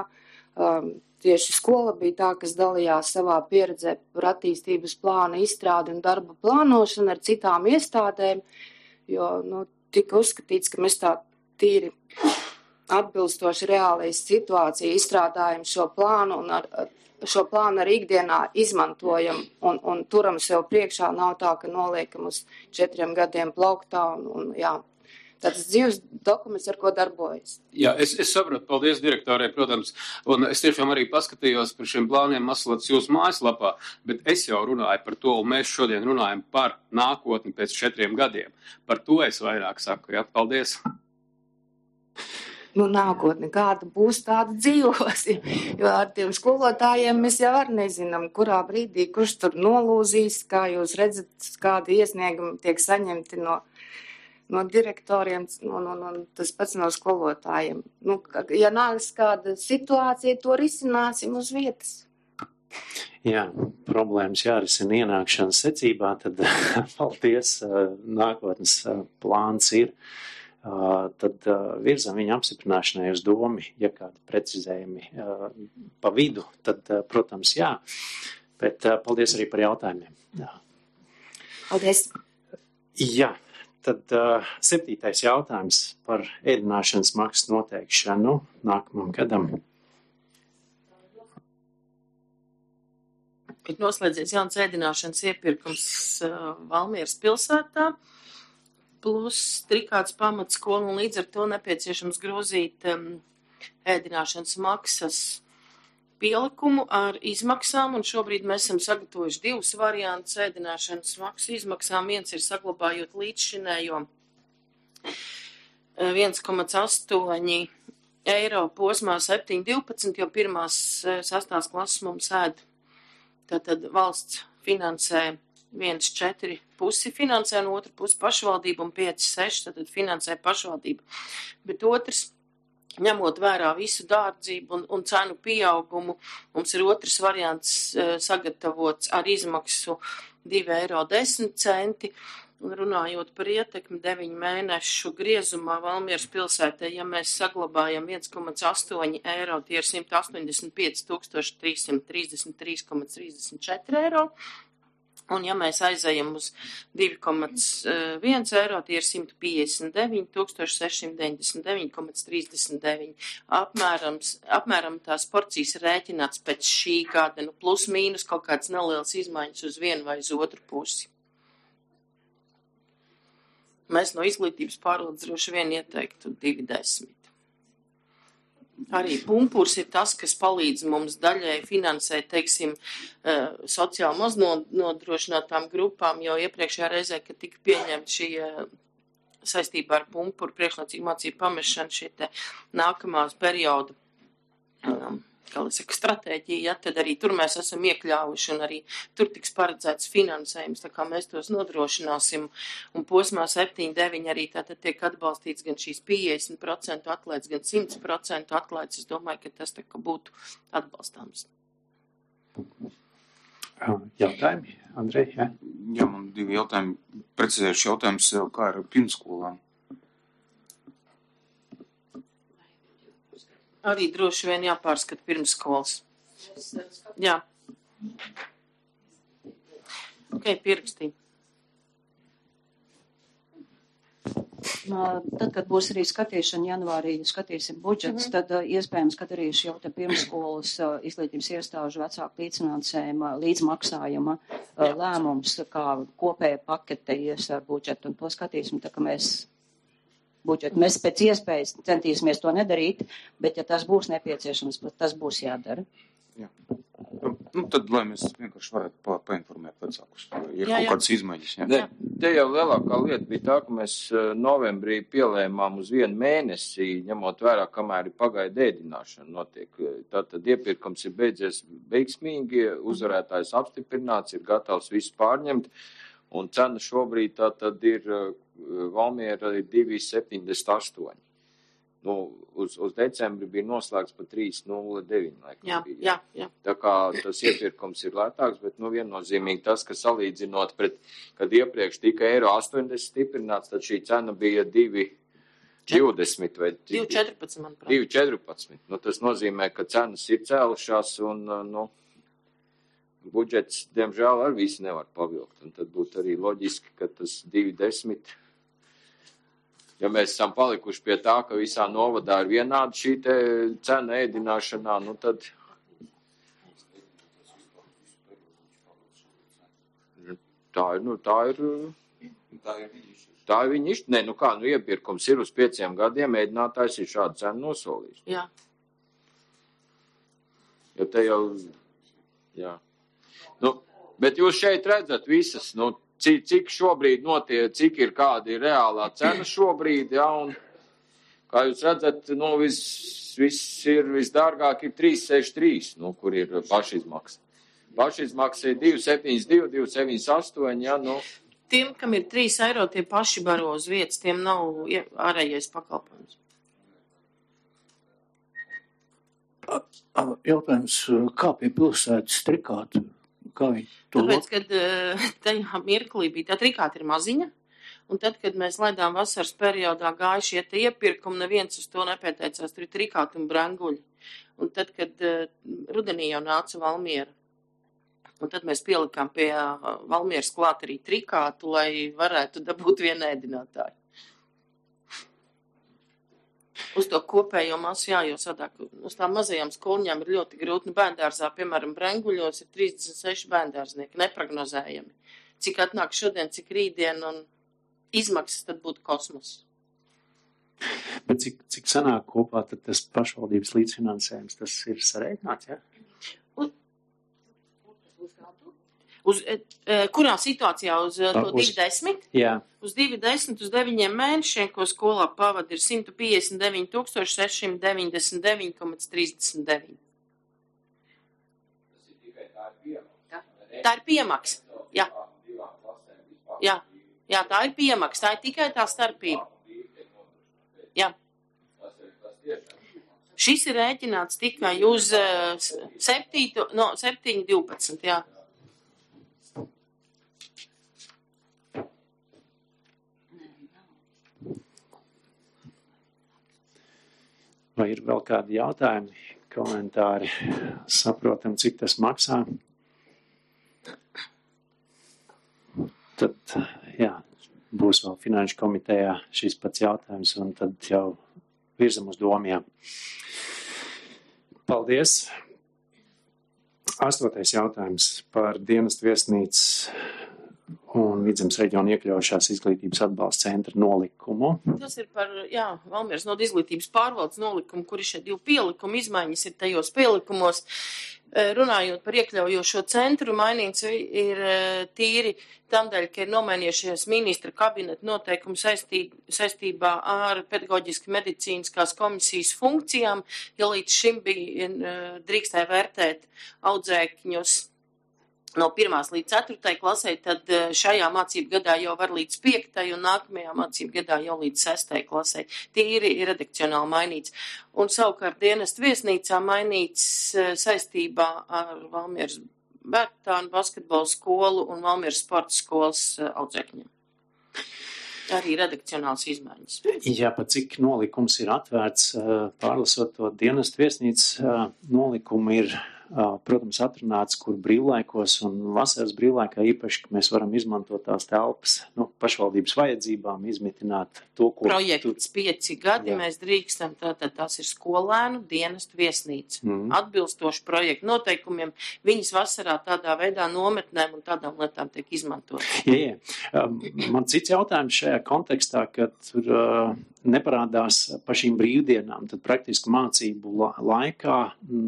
H: tieši skola bija tā, kas dalījās savā pieredzē par attīstības plāna izstrādi un darba plānošanu ar citām iestādēm, jo nu, tika uzskatīts, ka mēs tā tīri atbilstoši reālajai situācijai izstrādājam šo plānu un ar, ar šo plānu arī ikdienā izmantojam un, un turam sev priekšā, nav tā, ka noliekam uz četriem gadiem plauktā un, un jā. Tāds dzīves dokuments, ar ko darbojas.
I: Jā, es, es sapratu, paldies direktorē, protams, un es tiešām arī paskatījos par šiem plāniem Masalats jūsu mājaslapā, bet es jau runāju par to, un mēs šodien runājam par nākotni pēc četriem gadiem. Par to es vairāk saku, jā, paldies.
H: Nu, nākotne, kāda būs, tāda dzīvosim, jo ar tiem skolotājiem mēs jau arī nezinām, kurā brīdī, kurš tur nolūzīs, kā jūs redzat, kādi iesniegumi tiek saņemti no, no direktoriem, un, un, un tas pats no skolotājiem. Nu, ja nāks kāda situācija, to risināsim uz vietas.
A: Jā, problēmas jārisina ienākšanas secībā, tad paldies, nākotnes plāns ir. Uh, tad uh, virzam viņa apstiprināšanai uz domi, ja kādi precizējumi uh, pa vidu, tad, uh, protams, jā. Bet uh, paldies arī par jautājumiem. Jā.
H: Paldies.
A: Jā, tad uh, septītais jautājums par ēdināšanas maksas noteikšanu nākamam gadam.
G: Ir noslēdzies jauns ēdināšanas iepirkums uh, Valmieras pilsētā. Plus trikāts pamatskola, un līdz ar to nepieciešams grozīt um, ēdināšanas maksas pielikumu ar izmaksām, un šobrīd mēs esam sagatavojuši divus variantus ēdināšanas maksu izmaksām. Viens ir saglabājot līdzšinējo viens komats astoņi eiro posmā septiņi divpadsmit, jo pirmās sastās klases mums ēd. Tātad valsts finansē viens četri pusi finansē, un otru pusi pašvaldību, un pieci seši, tad finansē pašvaldību. Bet otrs, ņemot vērā visu dārdzību un, un cenu pieaugumu, mums ir otrs variants uh, sagatavots ar izmaksu divi eiro desmit centi, un runājot par ietekmi deviņu mēnešu griezumā Valmieras pilsētē, ja mēs saglabājam viens komats astoņi eiro, tie ir simt astoņdesmit pieci tūkstoši trīs simt trīsdesmit trīs komats trīsdesmit četri eiro. Un ja mēs aizējam uz divi komats viens eiro, tie ir simt piecdesmit deviņi tūkstoši seši simt deviņdesmit deviņi komats trīsdesmit deviņi. Apmēram, apmēram tās porcijas rēķināts pēc šī gada, nu plus mīnus kaut kāds neliels izmaiņas uz vienu vai uz otru pusi. Mēs no izglītības pārvaldes droši vien ieteiktu divi desmit. Arī pumpurs ir tas, kas palīdz mums daļai finansēt, teiksim, sociāli maznodrošinātām grupām, jo iepriekšējā reizē, kad tika pieņemta šī saistībā ar pumpuru priekšlaicīgu mācību pamešanu šie te nākamās perioda, um, kā lai saka, stratēģija, ja, tad arī tur mēs esam iekļāvuši un arī tur tiks paredzēts finansējums, tā kā mēs tos nodrošināsim. Un posmā septiņi deviņi arī tātad tiek atbalstīts gan šīs piecdesmit procenti atklāts, gan simt procenti atklāts. Es domāju, ka tas tā kā būtu atbalstāms.
A: Jautājumi, Andrej? Jā,
J: jā man divi jautājumi. Precizējuši jautājums, kā ar pirmskolām?
G: Arī droši vien jāpārskata pirms skolas. Jā. Ok, pierakstīju.
D: Tad, kad būs arī skatīšana janvārī, skatīsim budžets, mm-hmm. tad uh, iespējams, kad arī šī jau te pirmskolas uh, izglītības iestāžu vecāku līdzfinansējuma, līdzmaksājuma uh, lēmums, kā kopēja pakete ies ar budžetu, un to skatīsim, tā ka mēs budžetu. Mēs pēc iespējas centīsimies to nedarīt, bet ja tas būs nepieciešams, tas būs jādara.
J: Jā. Nu, tad, lai mēs vienkārši varētu pa, painformēt vecākus, ja ir
G: jā,
J: kaut
G: jā.
J: kādas izmaiņas. Jā.
K: Ne, te jau lielākā lieta bija tā, ka mēs novembrī pielēmām uz vienu mēnesi, ņemot vērā, kamēr ir pagaida ēdināšana notiek. Tātad iepirkums ir beidzies veiksmīgi, uzvarētājs apstiprināts, ir gatavs visu pārņemt, un cena šobrīd tātad ir Valmiera divi septiņdesmit astoņi. Nu, uz, uz decembri bija noslēgts pa trīs nulle deviņi.
G: Jā,
K: bija,
G: jā, jā.
K: Tā kā tas iepirkums ir lētāks, bet nu viennozīmīgi tas, ka salīdzinot pret, kad iepriekš tika eiro astoņdesmit stiprināts, tad šī cena bija divi divdesmit vai
G: divi četrpadsmit, manuprāt.
K: divi četrpadsmit. Nu, tas nozīmē, ka cenas ir cēlušās un, nu, budžets, diemžēl, ar visu nevar pavilkt. Un tad būtu arī loģiski, ka tas divi desmit, ja mēs esam palikuši pie tā, ka visā novadā ir vienāda šī te cena ēdināšanā, nu tad tā ir, nu, tā ir, tā ir viņa izšķiršana. Tā ir viņa izšķiršana. Nē, nu kā, nu iepirkums ir uz pieciem gadiem, ēdinātājs ir šādu cenu nosolījis.
G: Jā.
K: Jo te jau, jā. Nu, bet jūs šeit redzat visas, nu, cik, cik šobrīd notiek, cik ir kāda ir reālā cena šobrīd, jā, un kā jūs redzat, nu, viss, viss ir, visdārgāk ir trīs sešdešimt trīs, nu, kur ir pašizmaksa. Pašizmaksa ir divi septiņdesmit divi, divi septiņdesmit astoņi, jā, nu.
G: Tiem, kam ir trīs eiro, tie paši baro uz vietas, tiem nav ārējais pakalpojums.
L: Jautājums, kā pie pilsētas trikāta? Kā viņi to
G: Tāpēc, kad tajā mirklī bija, tā trikāta ir maziņa, un tad, kad mēs laidām vasaras periodā gāja šie te iepirkumi, neviens uz to nepieteicās, tur ir trikāti un branguļi. Un tad, kad rudenī jau nāca Valmiera, un tad mēs pielikām pie Valmieras klāt arī trikātu, lai varētu dabūt vienu ēdinātāju. Uz to kopējo masu, jā, jo sadāk, uz tām mazajām skolņām ir ļoti grūti. Nu, bērndārzā, piemēram, Brenguļos ir trīsdesmit seši bērndārznieki, neprognozējami. Cik atnāk šodien, cik rītdien, un izmaksas tad būtu kosmos.
A: Bet cik, cik sanāk kopā tad tas pašvaldības līdzfinansējums, tas ir sarēķināts, jā?
G: Uz, uz, kurā situācijā? Uz to
A: uz,
G: divi desmit?
A: Jā.
G: Uz divi desmit, uz deviņiem mēnešiem, ko skolā pavada, ir simt piecdesmit deviņi tūkstoši sešsimt deviņdesmit deviņi komats trīsdesmit deviņi.
K: Tas ir tikai tā ir piemaksa.
G: Tā ir piemaksa, jā. Jā, jā, tā ir piemaksa, tā ir tikai tā starpība. Jā. Šis ir rēķināts tikai uz septīto, no septiņi divpadsmit, jā.
A: Vai ir vēl kādi jautājumi, komentāri? Saprotam, cik tas maksā? Tad, jā, būs vēl finanšu komitejā šis pats jautājums, un tad jau virzam uz domiem. Paldies! Astotais jautājums par dienestu viesnīcu un Vidzemes reģiona iekļaušās izglītības atbalsta centra nolikumu.
G: Tas ir par, jā, Valmieras nodu izglītības pārvaldes nolikumu, kur ir šie divi pielikumi, izmaiņas ir tajos pielikumos. Runājot par iekļaujošo centru, mainīts ir tīri tamdēļ, ka ir nomainījušies ministra kabineta noteikumi saistī, saistībā ar pedagoģiski medicīniskās komisijas funkcijām, ja līdz šim bija drīkstēja vērtēt audzēkņus no pirmās līdz ceturtai klasē, tad šajā mācību gadā jau var līdz piektai un nākamajā mācību gadā jau līdz sestai klasē. Tīri ir redakcionāli mainīts. Un savukārt dienestu viesnīcā mainīts saistībā ar Valmieras bērnu basketbolu skolu un Valmieras sporta skolas audzēkņiem. Arī redakcionāls izmaiņas.
A: Jā, pat cik nolikums ir atvērts, pārlasot to dienestu viesnīcas nolikumu ir, protams, atrunāts, kur brīvlaikos un vasaras brīvlaikā īpaši, ka mēs varam izmantot tās telpas, nu, pašvaldības vajadzībām, izmitināt to, ko...
G: Projekts pieci gadi, jā. Mēs drīkstam, tātad tās ir skolēnu dienestu viesnīca. Mm. Atbilstoši projektu noteikumiem, viņas vasarā tādā veidā nometnēm un tādām lietām tiek izmantot.
A: Jā, jā. Man cits jautājums šajā kontekstā, ka tur uh, neparādās pa šīm brīvdienām, tad praktiski mācību la- laikā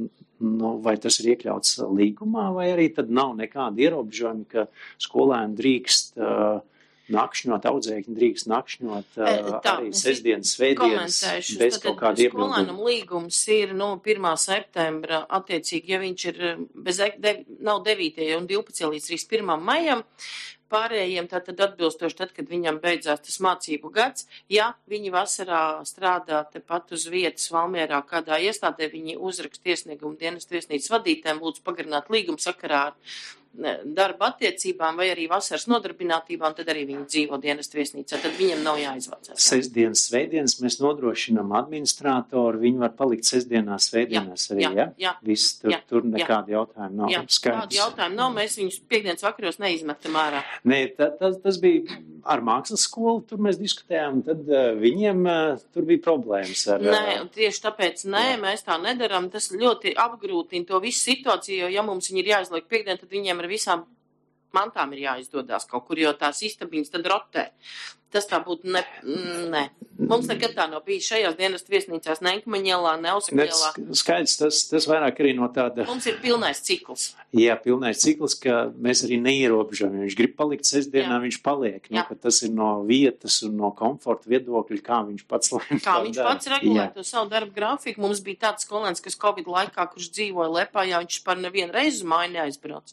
A: Nu, vai tas ir iekļauts līgumā, vai arī tad nav nekāda ierobežojuma, ka skolēni drīkst uh, nakšņot, audzēkņi drīkst nakšņot uh, Tā, arī sestdienas, svētdienas, bez kaut kāda iebilduma.
G: Skolēnam līgums ir no pirmā septembra, attiecīgi, ja viņš ir bez, de, nav devītajai un divpadsmitajai līdz trīsdesmit pirmajam maijam, pārējiem tātad atbilstoši tad, kad viņam beidzās tas mācību gads, ja viņi vasarā strādā tepat uz vietas Valmierā kādā iestādē, viņi uzraksta iesniegumu dienestu viesnīcas vadītājiem, lūdzu pagarināt līgumu sakarā ar darba attiecībām vai arī vasaras nodarbinātībām, tad arī viņi dzīvo dienestu viesnīcā, tad viņam nav jāizvācās.
A: Sestdienas, svētdienas mēs nodrošinam administrātoru, viņi var palikt sestdienās, svētdienās
G: jā,
A: arī,
G: jā?
A: Ja?
G: Jā,
A: Viss, tur,
G: jā,
A: tur nekādi jautājumi nav.
G: Jā,
A: Skaidrs.
G: Tādi jautājumi nav, mēs viņus piekdienas vakaros neizmetam ārā.
A: Nē, ta, ta, tas bija ar mākslas skolu, tur mēs diskutējām, tad uh, viņiem uh, tur bija problēmas ar... Uh,
G: nē, tieši tāpēc nē, jā. Mēs tā nedaram, tas ļoti apgrūtina to visu situāciju, jo ja mums viņi ir jāizliek piekdien, tad viņiem ar visām mantām ir jāizdodās kaut kur, jo tās istabiņas tad rotē. Tas tā būtu ne, ne. Mums nekad tā nav bijis šajās dienestu viesnīcās, ne Enkmaņielā, ne Ausakļielā.
A: Skaidrs, tas, tas vairāk arī no tāda...
G: Mums ir pilnais cikls.
A: Jā, pilnais cikls, ka mēs arī neierobežojam. Viņš grib palikt sestdienā, jā. Viņš paliek. Nu, ka tas ir no vietas un no komforta viedokļa, kā viņš pats lēma.
G: Kā viņš dara. Pats regulē to savu darbu grafiku. Mums bija tāds skolēns, kas Covid laikā, kurš dzīvoja Liepājā, viņš par nevienu reizi uz māju neaizbrauc.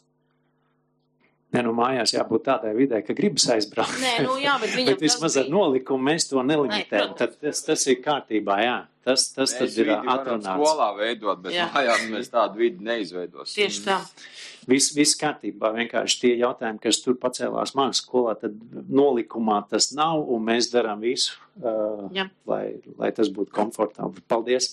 A: Nē, nu mājās jābūt tādai vidē, ka gribas aizbraukt.
G: Nē, nu jā, bet viņam
A: bet vismaz ar nolikumu mēs to nelimitējam. Tad tas, tas ir kārtībā, jā. Tas, tas tad ir atrunāts.
K: Skolā veidot, bet jā. Mājās mēs tādu vidi neizveidosim.
G: Tieši tā.
A: Viss, viss kārtībā, vienkārši tie jautājumi, kas tur pacēlās mākslas skolā, tad nolikumā tas nav, un mēs darām visu, uh, lai, lai tas būtu komfortabli. Paldies.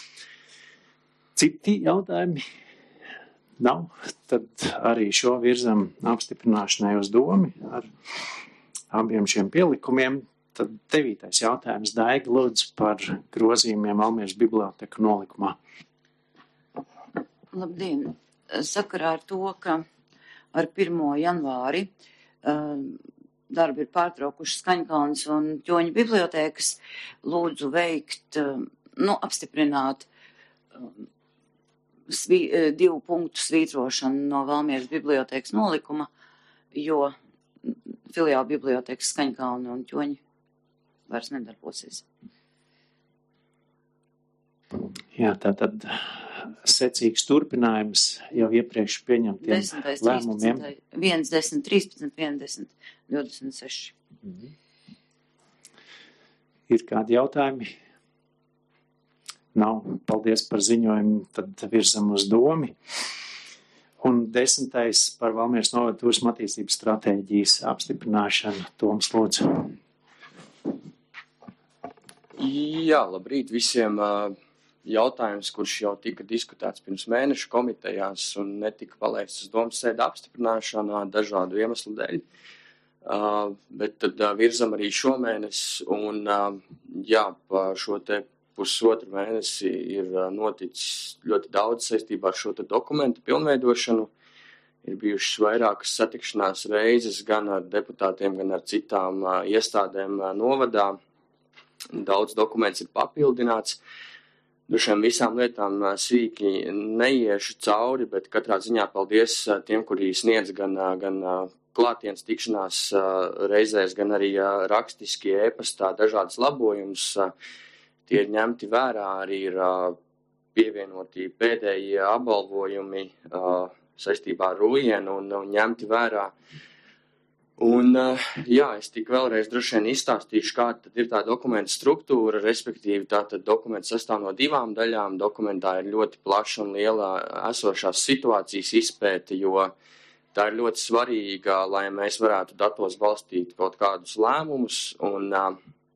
A: Citi jautājumi? Nav, tad arī šo virzam apstiprināšanai uz domi ar abiem šiem pielikumiem. Tad devītais jautājums Daiga lūdzu par grozījumiem Valmieras biblioteka nolikumā.
F: Labdien! Sakarā ar to, ka ar pirmo janvāri uh, darbi ir pārtraukuši Skaņkalnes un Ķoņu bibliotēkas, lūdzu veikt, uh, nu, apstiprināt uh, Svī, divu punktu svītrošanu no Valmieras bibliotēkas nolikuma, jo filiāla bibliotēkas Skaņkalne un Ķoņi vairs nedarbosies.
A: Jā, tātad secīgs turpinājums jau iepriekš pieņemtiem
F: desmitais,
A: lēmumiem.
F: viens, desmit, trīspadsmit, viens, desmit, divdesmit seši.
A: Mhm. Ir kādi jautājumi? Nav. Paldies par ziņojumu. Tad virzam uz domi. Un desmitais par Valmieras novada turisma attīstības stratēģijas apstiprināšanu. Toms lūdzu.
M: Jā, labrīt visiem. Jautājums, kurš jau tika diskutēts pirms mēneša komitejās un netika palaists uz domas sēdu apstiprināšanā dažādu iemeslu dēļ. Uh, bet tad uh, virzam arī šomēnes un uh, jā, pa šo te pusotru mēnesi ir uh, noticis ļoti daudz saistībā ar šo te dokumentu pilnveidošanu. ir bijušas vairākas satikšanās reizes gan ar deputātiem, gan ar citām uh, iestādēm uh, novadā. Daudz dokuments ir papildināts. Droši vien visām lietām uh, sīki neiešu cauri, bet katrā ziņā paldies uh, tiem, kuri sniedz gan, uh, gan uh, klātienes tikšanās uh, reizēs, gan arī uh, rakstiski e-pastā dažādas labojumus. Uh, tie ir ņemti vērā, arī ir uh, pievienoti pēdējie apbalvojumi uh, saistībā ar Rujienu un, un ņemti vērā. Un, uh, jā, es tik vēlreiz droši vien izstāstīšu, kāda tad ir tā dokumenta struktūra, respektīvi tātad dokuments sastāv no divām daļām. Dokumentā ir ļoti plaša un liela esošās situācijas izpēte, jo tā ir ļoti svarīga, lai mēs varētu datos balstīt kaut kādus lēmumus un uh,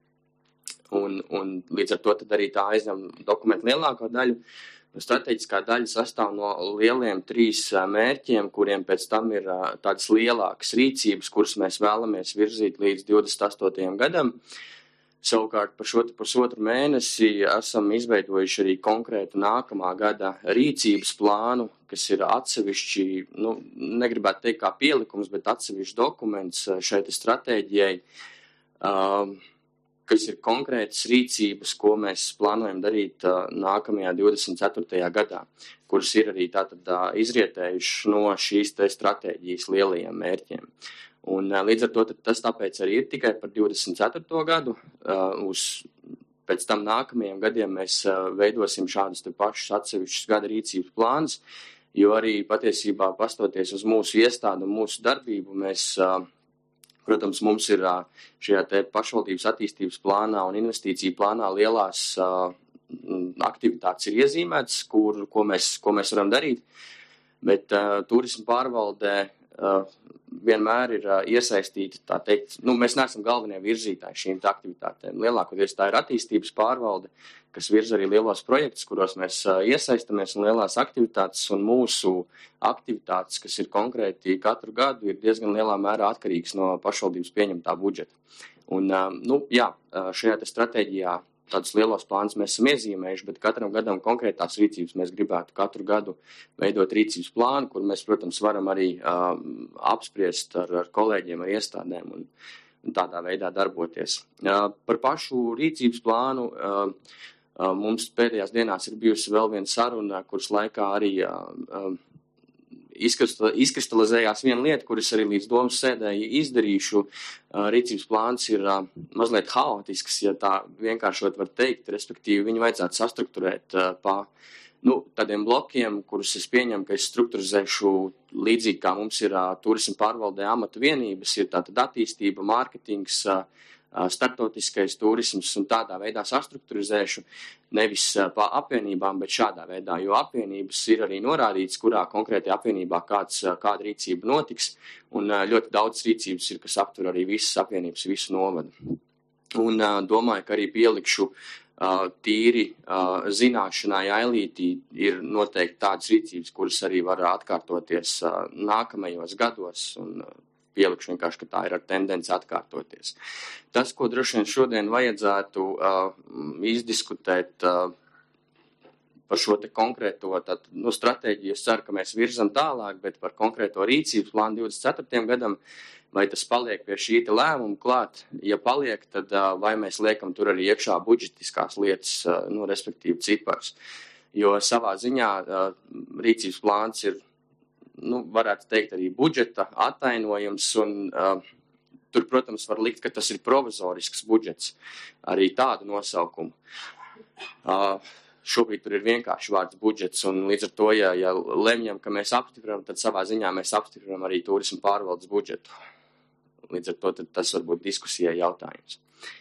M: Un, un līdz ar to tad arī tā aizņem dokumentu lielāko daļu. Strateģiskā daļa sastāv no lieliem trīs mērķiem, kuriem pēc tam ir tādas lielākas rīcības, kuras mēs vēlamies virzīt līdz divdesmit astotajam gadam. Savukārt par šo pusotru mēnesi esam izveidojuši arī konkrētu nākamā gada rīcības plānu, kas ir atsevišķi, nu, negribētu teikt kā pielikums, bet atsevišķi dokuments šai stratēģijai. Um, kas ir konkrētas rīcības, ko mēs plānojam darīt uh, nākamajā divdesmit ceturtajā gadā, kuras ir arī tātad uh, izrietējuši no šīs te stratēģijas lielajiem mērķiem. Un uh, līdz ar to tas tāpēc arī ir tikai par divdesmit ceturto gadu. Uh, uz pēc tam nākamajiem gadiem mēs uh, veidosim šādus te pašus atsevišķus gada rīcības plānus, jo arī patiesībā pastoties uz mūsu iestādu un mūsu darbību, mēs uh, Protams, mums ir šajā te pašvaldības attīstības plānā un investīciju plānā lielās uh, aktivitātes ir iezīmētas, kur, ko, mēs, ko mēs varam darīt, bet uh, turisma pārvaldē uh, vienmēr ir uh, iesaistīti, tā teikt, nu, mēs neesam galvenie virzītāji šīm aktivitātēm. Lielākoties tā ir attīstības pārvalde, kas virza arī lielos projektus, kuros mēs uh, iesaistamies un lielās aktivitātes, un mūsu aktivitātes, kas ir konkrēti katru gadu, ir diezgan lielā mērā atkarīgs no pašvaldības pieņemtā budžeta. Un, uh, nu, jā, šajā te stratēģijā tādus lielos plānus mēs esam iezīmējuši, bet katram gadam konkrētās rīcības mēs gribētu katru gadu veidot rīcības plānu, kur mēs, protams, varam arī uh, apspriest ar, ar kolēģiem, ar iestādēm un, un tādā veidā darboties. Uh, par pašu rīcības plānu uh, uh, mums pēdējās dienās ir bijusi vēl viena saruna, kuras laikā arī uh, uh, izkristalizējās viena lieta, kuras arī līdz domas sēdēji izdarīšu. Rīcības plāns ir mazliet haotisks, ja tā vienkāršot var teikt, respektīvi viņu vajadzētu sastrukturēt pa nu, tādiem blokiem, kurus es pieņemu, ka es strukturizēšu līdzīgi, kā mums ir turisma pārvaldē amatu vienības, ir tātad attīstība, mārketings, starptautiskais turisms un tādā veidā sastrukturizēšu nevis pa apvienībām, bet šādā veidā, jo apvienības ir arī norādīts, kurā konkrēti apvienībā kāds, kāda rīcība notiks, un ļoti daudz rīcības ir, kas aptver arī visas apvienības, visu novadu. Un domāju, ka arī pielikšu tīri zināšanai ailītī ir noteikti tādas rīcības, kuras arī var atkārtoties nākamajos gados, un pielikšu vienkārši, ka tā ir ar tendenci atkārtoties. Tas, ko droši vien šodien vajadzētu uh, izdiskutēt uh, par šo te konkrēto tad, nu, stratēģiju, es ceru, ka mēs virzam tālāk, bet par konkrēto rīcības plānu divdesmit ceturtajam gadam, vai tas paliek pie šī te lēmuma klāt, ja paliek, tad uh, vai mēs liekam tur arī iekšā budžetiskās lietas, uh, nu, respektīvi cipars. Jo savā ziņā uh, rīcības plāns ir, nu, varētu teikt, arī budžeta attainojums, un uh, tur, protams, var likt, ka tas ir provizorisks budžets, arī tādu nosaukumu. Uh, šobrīd tur ir vienkārši vārds budžets, un līdz ar to, ja, ja lemjam, ka mēs apstiprinām, tad savā ziņā mēs apstiprinām arī turisma pārvaldes budžetu. Līdz ar to tad tas var būt diskusijai jautājums.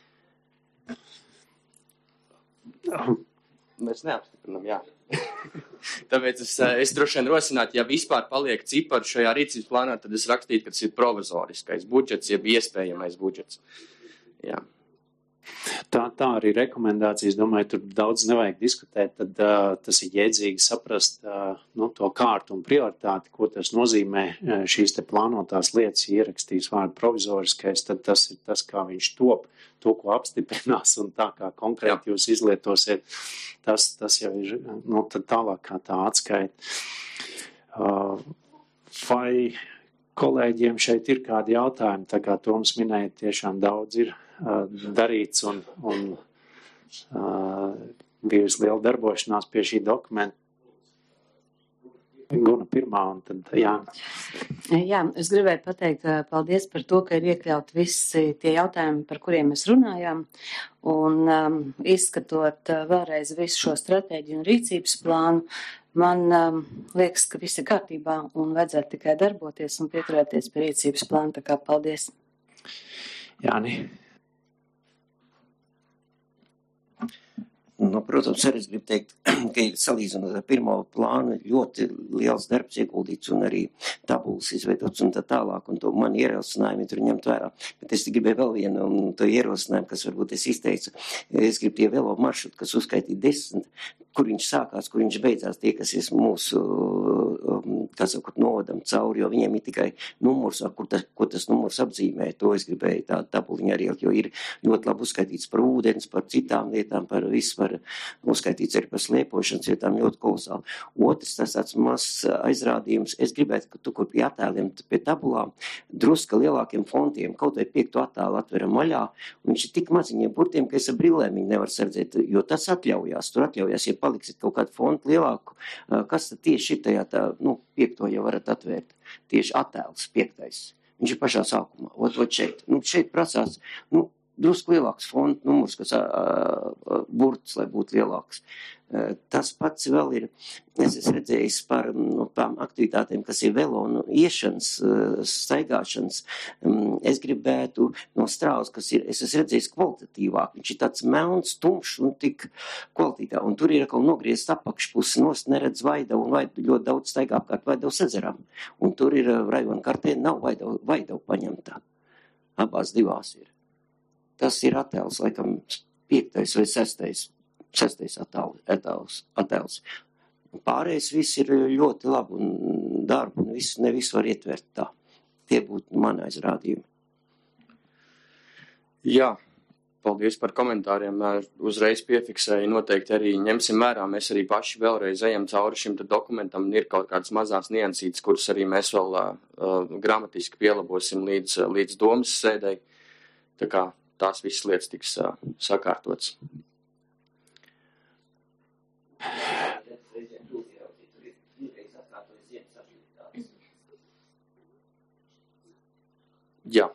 M: Mēs neapstiprinām, jā. Tāpēc es, es droši vien rosinātu, ja vispār paliek cipari šajā rīcības plānā, tad es rakstītu, ka tas ir provizoriskais budžets, jeb iespējamais budžets. Jā.
A: Tā, tā arī rekomendācijas, domāju, tur daudz nevajag diskutēt, tad uh, tas ir jēdzīgi saprast uh, nu, to kārtu un prioritāti, ko tas nozīmē uh, šīs te plānotās lietas, ierakstīs vārdu provizoriskais, tad tas ir tas, kā viņš top, to, ko apstiprinās un tā, kā konkrēti Jā. Jūs izlietosiet, tas, tas jau ir, nu, tad tālāk kā tā atskaita. Uh, vai kolēģiem šeit ir kādi jautājumi? Tā kā Toms minēja, tiešām daudz ir uh, darīts un, un uh, bijusi liela darbošanās pie šī dokumenta. Guna pirmā un tad, jā.
N: Jā, es gribēju pateikt paldies par to, ka ir iekļaut visi tie jautājumi, par kuriem mēs runājām, un um, izskatot uh, vēlreiz visu šo stratēģiju un rīcības plānu, man um, liekas, ka viss ir kārtībā un vajadzētu tikai darboties un pieturēties pie rīcības plāna, tā kā paldies.
A: Jāni.
C: Nu, protams, arī es gribu teikt, ka salīdzinot ar pirmo plānu ļoti liels darbs ieguldīts un arī tabulas izveidots un tā tālāk, un to man ierosinājumi tur ņemt vērā. Bet es gribēju vēl vienu un to ierosinājumu, kas varbūt es izteicu. Es gribu tie velo maršruti, kas uzskaitīja desmit, kur viņš sākās, kur viņš beidzās, tie, kas ir mūsu, kā sakot, novadam cauri, jo viņiem ir tikai numurs, kur tas, ko tas numurs apzīmē. To es gribēju tādu tabuliņu arī, jo ir ļoti labi uzskaitīts par ūdens, par citām lietām, par visu, par uzskaitīts arī par slēpošanas vietām ļoti kolosāli. Otrs, tas tāds mazs aizrādījums. Es gribētu, ka tu, kur pie attēliem, pie tabulām, druska lielākiem fontiem, kaut vai piekto attēlu atveram vaļā, un viņš ir tik maziņiem burtiem, ka es ar brillēm viņu nevar sardzēt, jo tas atļaujās. Tur atļaujās, ja paliksit kaut kādu fontu lielāku, kas tad tieši ir tajā tā, nu, piekto jau varat atvērt. Tieši attēls piektais. Viņš ir pašā sākumā. Ot, ot šeit. Nu, šeit prasās, nu, drusku lielāks fontu numurs, kas uh, burts, lai būtu lielāks. Uh, tas pats vēl ir, es esmu redzējis par nu, tām aktivitātēm, kas ir velo un iešanas, uh, staigāšanas. Um, es gribētu no strāvas, kas ir, es esmu redzējis kvalitatīvāk. Viņš ir tāds melns, tumšs un tik kvalitītā. Un tur ir atkal nogriezts apakšpusi, nost neredz Vaidavu un Vaidavu ļoti daudz staigā apkārt Vaidavas ezeram. Un tur ir uh, rajona kartē, nav Vaidavu, Vaidavu paņemtā. Abās divās ir. Tas ir attēls, laikam, piektais vai sestais, sestais attēls. attēls. Pārējais viss ir ļoti labi un darbu, un viss, ne visu var ietvert tā. Tie būtu mani aizrādījumi.
M: Jā, paldies par komentāriem. Uzreiz piefiksēju, noteikti arī ņemsim vērā. Mēs arī paši vēlreiz ejam cauri šim dokumentam. Ir kaut kādas mazās niansītes, kuras arī mēs vēl uh, gramatiski pielabosim līdz, līdz domas sēdei. Tā kā tās visas lietas tiks uh, sakārtotas. Jā.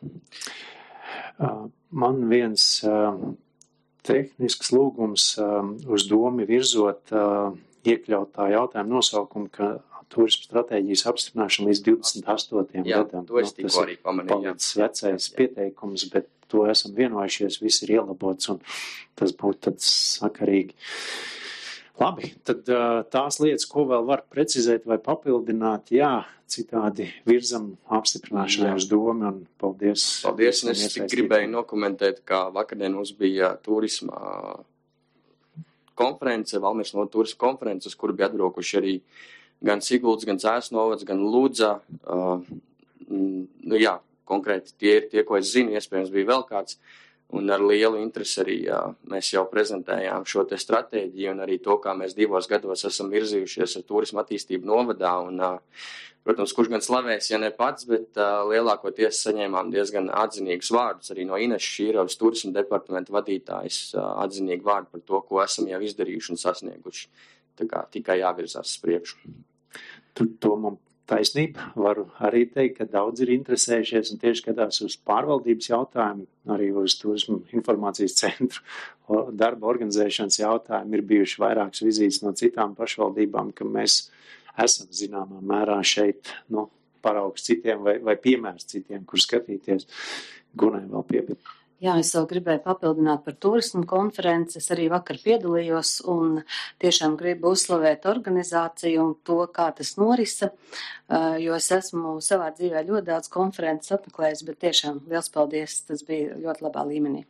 A: Man viens uh, tehnisks lūgums uh, uz domu virzot uh, iekļaut tā jautājumu nosaukumu, ka turisma stratēģijas apstiprināšana līdz divdesmit astotajam
M: jā,
A: gadam.
M: To es tikko arī pamanīju.
A: Palicis vecais pieteikums, bet to esam vienojušies, viss ir ielabots un tas būtu tad sakarīgi. Labi, tad tās lietas, ko vēl var precizēt vai papildināt, jā, citādi virzam apstiprināšanai uz domu un paldies.
M: Paldies, un es tik gribēju nokomentēt, ka vakardien mums bija turisma konference, Valmieras no turisma konferences, kur bija atbraukuši arī gan Siguldas, gan Cēsu novads, gan Ludza. Uh, jā, konkrēti tie ir tie, ko es zinu, iespējams bija vēl kāds. Un ar lielu interesi arī jā, mēs jau prezentējām šo te stratēģiju un arī to, kā mēs divos gados esam virzījušies ar turisma attīstību novadā. Un, protams, kurš gan slavēs, ja ne pats, bet uh, lielākoties saņēmām diezgan atzinīgus vārdus arī no Ineses Šīrovas turisma departamenta vadītājas uh, atzinīgi vārdi par to, ko esam jau izdarījuši un sasnieguši. Tā kā tikai jāvirzās uz priekšu.
A: Tu to man taisnība. Varu arī teikt, ka daudz ir interesējušies un tieši skatās uz pārvaldības jautājumu, arī uz turismu informācijas centru darba organizēšanas jautājumu. Ir bijuši vairākas vizītes no citām pašvaldībām, ka mēs esam zināmā mērā šeit, nu, paraugs citiem vai, vai piemērs citiem, kur skatīties. Gunai vēl piebilst.
N: Jā, es vēl gribēju papildināt par turismu konferenci. Es arī vakar piedalījos un tiešām gribu uzslavēt organizāciju un to, kā tas norisa, jo es esmu savā dzīvē ļoti daudz konferences apmeklējis, bet tiešām liels paldies, tas bija ļoti labā līmenī.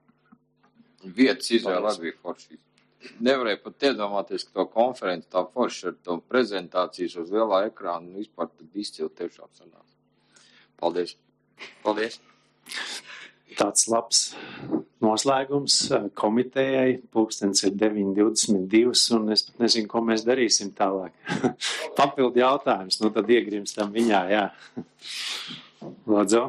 K: Vietas izvēle arī bija forši. Nevarēju pat iedomāties, ka to konferenci tā forši ar to prezentācijas uz lielā ekrāna un vispār tad izcili tiešām sanāca. Paldies.
M: Paldies.
A: Tāds labs noslēgums komitejai. Pulkstens ir deviņi divdesmit divi, un es pat nezinu, ko mēs darīsim tālāk. Papildu jautājums, nu tad iegrimstam viņā, jā. Lūdzu.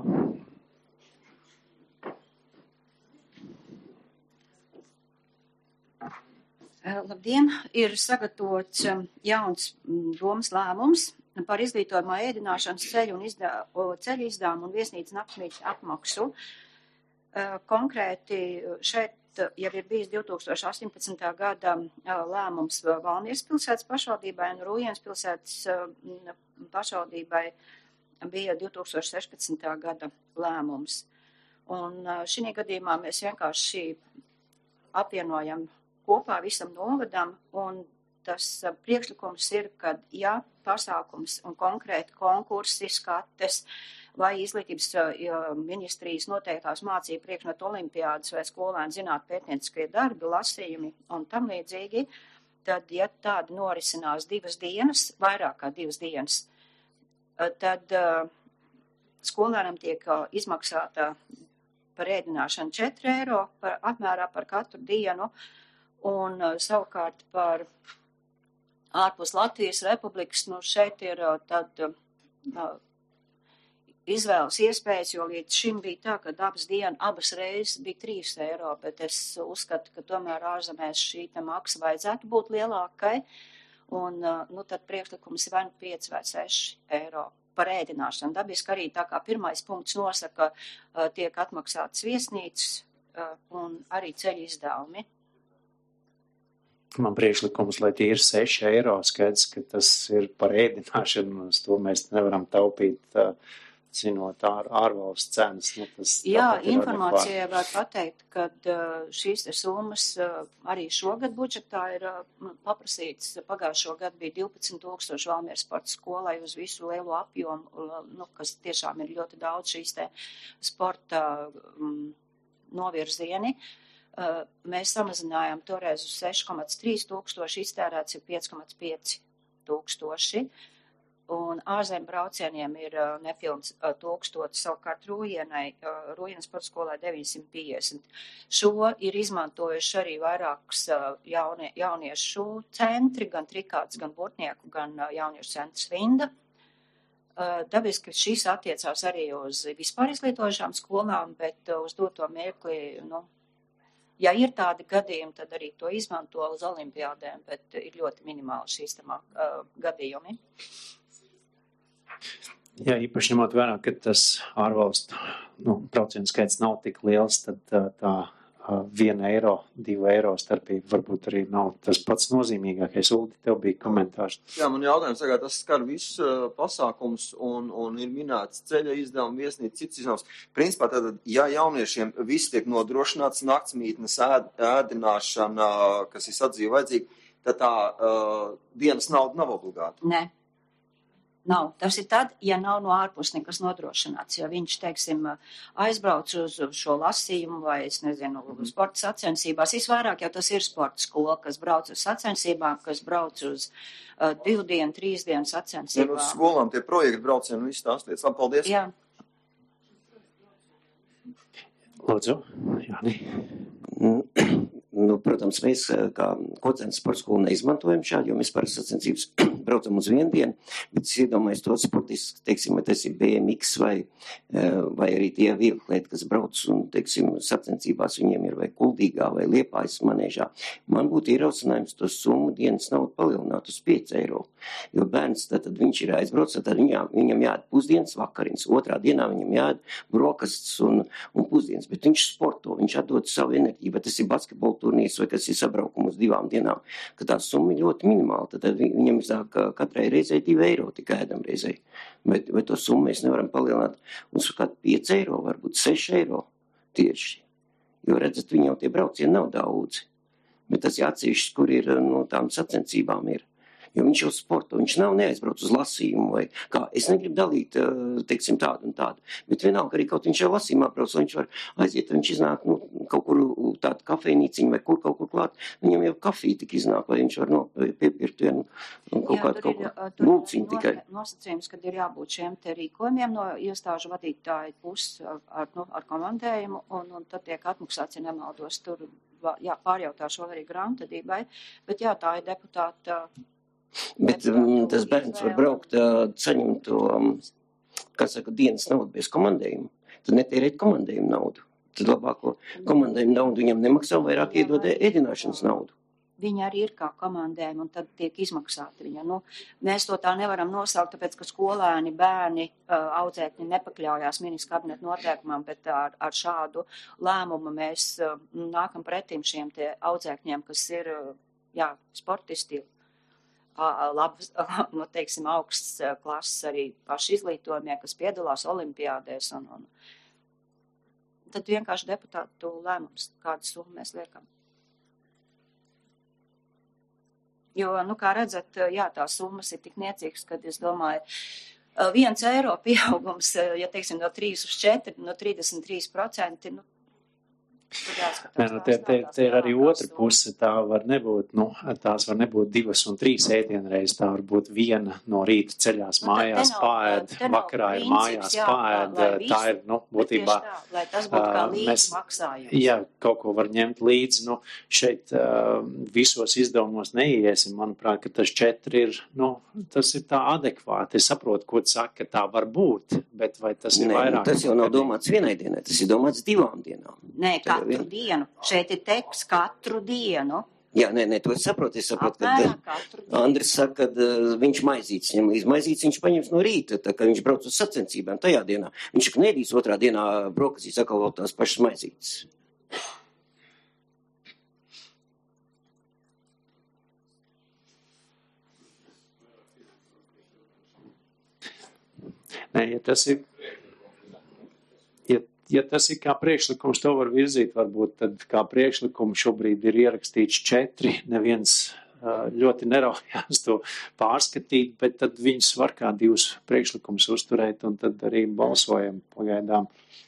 D: Labdien! Ir sagatavots jauns domas lēmums par izglītojumā ēdināšanas ceļu un izdā, ceļu izdevumu un viesnīcu naktsmītņu apmaksu. Konkrēti šeit jau ir bijis divi tūkstoši astoņpadsmitā gada lēmums Valmieras pilsētas pašvaldībai un Rūjienas pilsētas pašvaldībai bija divi tūkstoši sešpadsmitā gada lēmums. Un šī gadījumā mēs vienkārši apvienojam kopā visam novadam, un tas priekšlikums ir, ka ja pasākums un konkrēti konkursi, skates vai izglītības ministrijas noteiktās mācību priekšmetu olimpiādas vai skolēnu zināt pētnieciskie darbi, lasījumi un tam līdzīgi, tad, ja tādi norisinās divas dienas, vairāk kā divas dienas, tad skolēnam tiek izmaksāta par ēdināšanu četri eiro par, apmērā par katru dienu, un savukārt par ārpus Latvijas republikas, nu šeit ir tad izvēles iespējas, jo līdz šim bija tā, ka abas dienas, abas reizes bija trīs eiro, bet es uzskatu, ka tomēr ārzemēs šī te maksa vajadzētu būt lielākai, un nu tad priekšlikums ir vai nu pieci vai seši eiro par ēdināšanu. Dabiski arī tā kā pirmais punkts nosaka, tiek atmaksātas viesnīcas un arī ceļu izdevumi.
A: Man priekšlikums, lai tie ir seši eiro, skaidrs, ka tas ir par ēdināšanu, uz to mēs nevaram taupīt, zinot ār, ārvalsts cenas. Nu, tas
D: Jā, informācijā var pateikt, ka šīs summas arī šogad budžetā ir paprasītas. Pagājušo gadu bija divpadsmit tūkstoši Valmieras sporta skolai uz visu lielo apjomu, nu, kas tiešām ir ļoti daudz šīs te sporta um, novirzieni. Mēs samazinājām toreiz uz seši komats trīs tūkstoši, iztērēts ir pieci komats pieci tūkstoši, un ārzem braucieniem ir nepilns tūkstotis, savukārt Rūjienai, Rūjienas sporta skolai deviņsimt piecdesmit. Šo ir izmantojuši arī vairākus jaunie, jauniešu centri, gan Trikāts, gan Burtnieku, gan jauniešu centrs Vinda. Dabiski šis attiecās arī uz vispār izglītojušām skolām, bet uz doto mirkli, nu, ja ir tādi gadījumi, tad arī to izmanto uz olimpiādēm, bet ir ļoti minimāli šīs tamā uh, gadījumi.
A: Jā, īpaši ņemot vērā, ka tas ārvalstu nu, braucienu skaits nav tik liels, tad tā, tā viena eiro, divu eiro starpība varbūt arī nav tas pats nozīmīgākais. Uldi, tev bija komentārs.
E: Jā, man jautājums, tagad tas skar visus uh, pasākums un, un ir minēts ceļa izdevumi, viesnīca, cits izdevums. Principā tad, ja jauniešiem viss tiek nodrošināts, naktsmītnes ēd, ēdināšana, kas ir sadzīve vajadzīga, tad tā uh, dienas nauda nav obligāta.
D: Nē. Nav. Tas ir tad, ja nav no ārpus nekas nodrošināts, ja viņš, teiksim, aizbrauc uz šo lasījumu vai, es nezinu, sporta sacensībās. Visvairāk jau tas ir sporta skola, kas brauc uz sacensībām, kas brauc uz uh, divu dienu, trīs dienu sacensībām.
E: Ja uz skolām tie projekti braucieni, viss tās lietas. Labi, paldies.
D: Jā.
A: Lūdzu, Jāni.
C: Nu, protams, mēs kā Kocenes sporta skolu neizmantojam šādi, jo mēs parasti sacensības braucam uz vienu dienu, bet es iedomājos to sportisks, teiksim, vai tas ir B M X vai, vai arī tie vieglatlēti, kas brauc un, teiksim, sacensībās viņiem ir vai Kuldīgā vai Liepājas manēžā. Man būtu ierosinājums to summu dienas naudu palielināt uz pieci eiro, jo bērns, tad, tad viņš ir aizbrauc, tad viņam, viņam jād pusdienas vakariņas, otrā dienā viņam jād brokastis un, un pusdienas, bet viņš sporto, viņš atdod savu enerģiju, bet tas ir basketbola turnīrs vai kas ir sabraukums uz divām dienām, ka tā summa ir ļoti minimāla, tad viņam izdāk katrai reizei divi eiro tikai ēdam reizei. Bet, bet to summu mēs nevaram palielināt uz kādu pieci eiro, varbūt seši eiro tieši. Jo redzat, viņam tie braucieni nav daudzi. Bet tas jāatsevišķi, kur ir no tām sacensībām ir. Jo viņš jau sporto, viņš nav neaizbrauc uz lasījumu vai kā. Es negribu dalīt, teiksim, tādu un tādu, bet vienalga arī kaut viņš jau lasījumā brauc, viņš var aiziet, viņš iznāk, nu, kaut kur tādu kafejnīciņu vai kur kaut kur klāt, viņam jau kafija tik iznāk, vai viņš var no, piepirkt vienu kaut kaut
D: Jā,
C: kādu
D: tur
C: kaut
D: ir,
C: ko.
D: tur ir
C: Mulciņu
D: arī
C: tikai.
D: nos- nosacījums, kad ir jābūt šiem te rīkojumiem no iestāžu vadītāju puses ar, ar, nu, ar komandējumu, un, un tad tiek atmaksāts, ja nemaldos, tur va- jā, pārjautāšu vēl arī grāmatvedībai, bet jā, tā ir deputāta.
C: Bet um, tas bērns var braukt, uh, saņemt to, um, kā saka, dienas naudu bez komandējuma. Tad netērēt komandējumu naudu. Tad labāko komandējumu naudu viņam nemaksā, vairāk iedod ēdināšanas naudu.
D: Viņi arī ir kā komandējumi, un tad tiek izmaksāti viņa. Nu, mēs to tā nevaram nosaukt, tāpēc, ka skolēni, bērni, uh, audzēkņi nepakļaujās ministra kabineta noteikumam, bet ar, ar šādu lēmumu mēs uh, nākam pretim šiem te audzēkņiem, kas ir, uh, jā, sportisti, labs, nu, teiksim, augsts klases arī paši izglītojumie, kas piedalās olimpiādēs, un, un tad vienkārši deputātu lēmums, kādu summu mēs liekam. Jo, nu, kā redzat, jā, tās summas ir tik niecīgas, kad es domāju, viens eiro pieaugums, ja teiksim, no trīs uz četri, no trīsdesmit trīs procenti, nu,
A: Nē, nu, te, te, te ir arī otra puse, tā var nebūt, nu, tās var nebūt divas un trīs ēdienreizes, tā var būt viena no rīta ceļās mājās pāēd, vakarā ir mājās pāēd, tā ir, nu, būtībā,
D: tā, lai tas būtu kā līdzi
A: mēs,
D: maksājums.
A: jā, kaut ko var ņemt līdzi, nu, šeit uh, visos izdevumos neiesim, manuprāt, ka tas četri ir, nu, tas ir tā adekvāti, es saprotu, ko tu saki, ka tā var būt, bet vai tas ir
C: Nē,
A: vairāk?
C: tas jau nav domāts vienai dienai, tas ir domāts divām dienām.
D: Nē, katru dienu. Šeit ir teksts katru dienu.
C: Jā, nē, nē, to es saprotu. Es saprotu, ka Andris saka, ka uh, viņš maizītes ņem līdz maizītes, viņš paņems no rīta, tā kā viņš brauc uz sacensībām tajā dienā. Viņš nedīs otrā dienā brokastīs atkal vēl tās pašas maizītes.
A: Nē, ja tas ir, ja, ja tas ir kā priekšlikums, to var virzīt, varbūt tad kā priekšlikumu šobrīd ir ierakstīts četri, neviens uh, ļoti neraujās to pārskatīt, bet tad viņus var kā divus priekšlikumus uzturēt un tad arī balsojam pagaidām.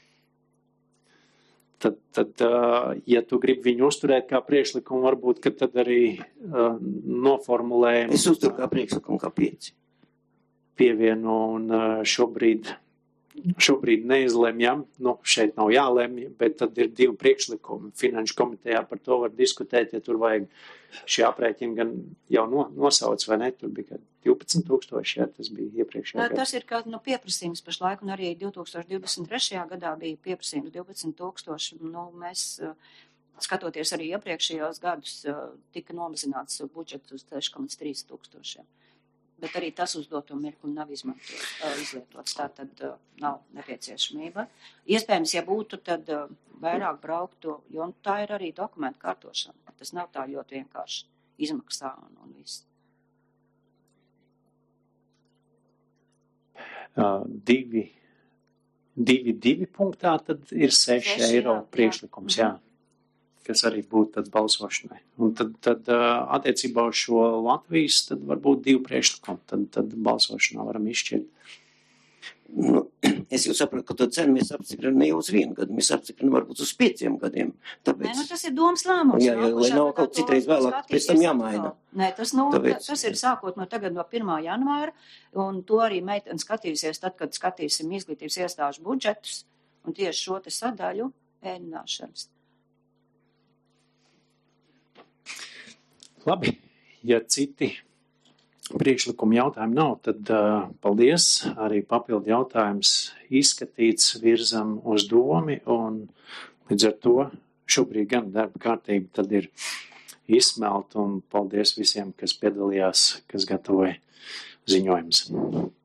A: Tad, tad uh, ja tu gribi viņu uzturēt kā priekšlikumu, varbūt, ka tad arī uh, noformulējam.
C: Es uzturu kā priekšlikumu, kā pieci.
A: Pievienu un šobrīd, šobrīd neizlemjam, nu šeit nav jālemj, bet tad ir divi priekšlikumi. Finanšu komitejā par to var diskutēt, ja tur vajag šī aprēķina gan jau no, nosauc, vai ne, tur bija divpadsmit tūkstoši, ja tas bija iepriekšējā gadā.
D: Tas ir kā nu, pieprasījums pašlaik, un arī divtūkstoš divdesmit trešajā gadā bija pieprasījums divpadsmit tūkstoši. Nu, mēs, skatoties arī iepriekšējos gadus, tika nomazināts budžets uz seši komats trīs tūkstošiem. Bet arī tas uz doto mirkli nav izmantots, izlietots, tā tad uh, nav nepieciešamība. Iespējams, ja būtu, tad uh, vairāk brauktu, jo tā ir arī dokumentu kārtošana. Tas nav tā ļoti vienkārši izmaksā un, un viss.
A: Uh, divi, divi, divi punktā, tad ir seši eiro priekšlikums, jā. Kas arī būtu tad balsošanai. Un tad, tad attiecībā uz šo Latvijas, tad varbūt divi priekšlikumi, tad, tad balsošanā varam izšķirt.
C: Nu, es jau saprotu, ka to cenu mēs apstiprinām ne jau uz vienu gadu, mēs apstiprinām varbūt uz pieciem gadiem. Tāpēc...
D: Nē, nu tas ir domas lēmums.
C: Jā, jā, lai nav kaut citreiz vēlāk, pēc tam jāmaina.
D: Nē, tas, nu,
C: Tāpēc...
D: tas ir sākot no tagad no pirmā janvāra, un to arī meitene skatīsies tad, kad skatīsim izglītības iestāžu budžetus, un tieši šo te sadaļu ēdināšanas.
A: Labi, ja citi priekšlikumi jautājumi nav, tad uh, paldies. Arī papildu jautājums izskatīts, virzam uz domi, un līdz ar to šobrīd gan darba kārtība tad ir izsmelt, un paldies visiem, kas piedalījās, kas gatavoja ziņojumus.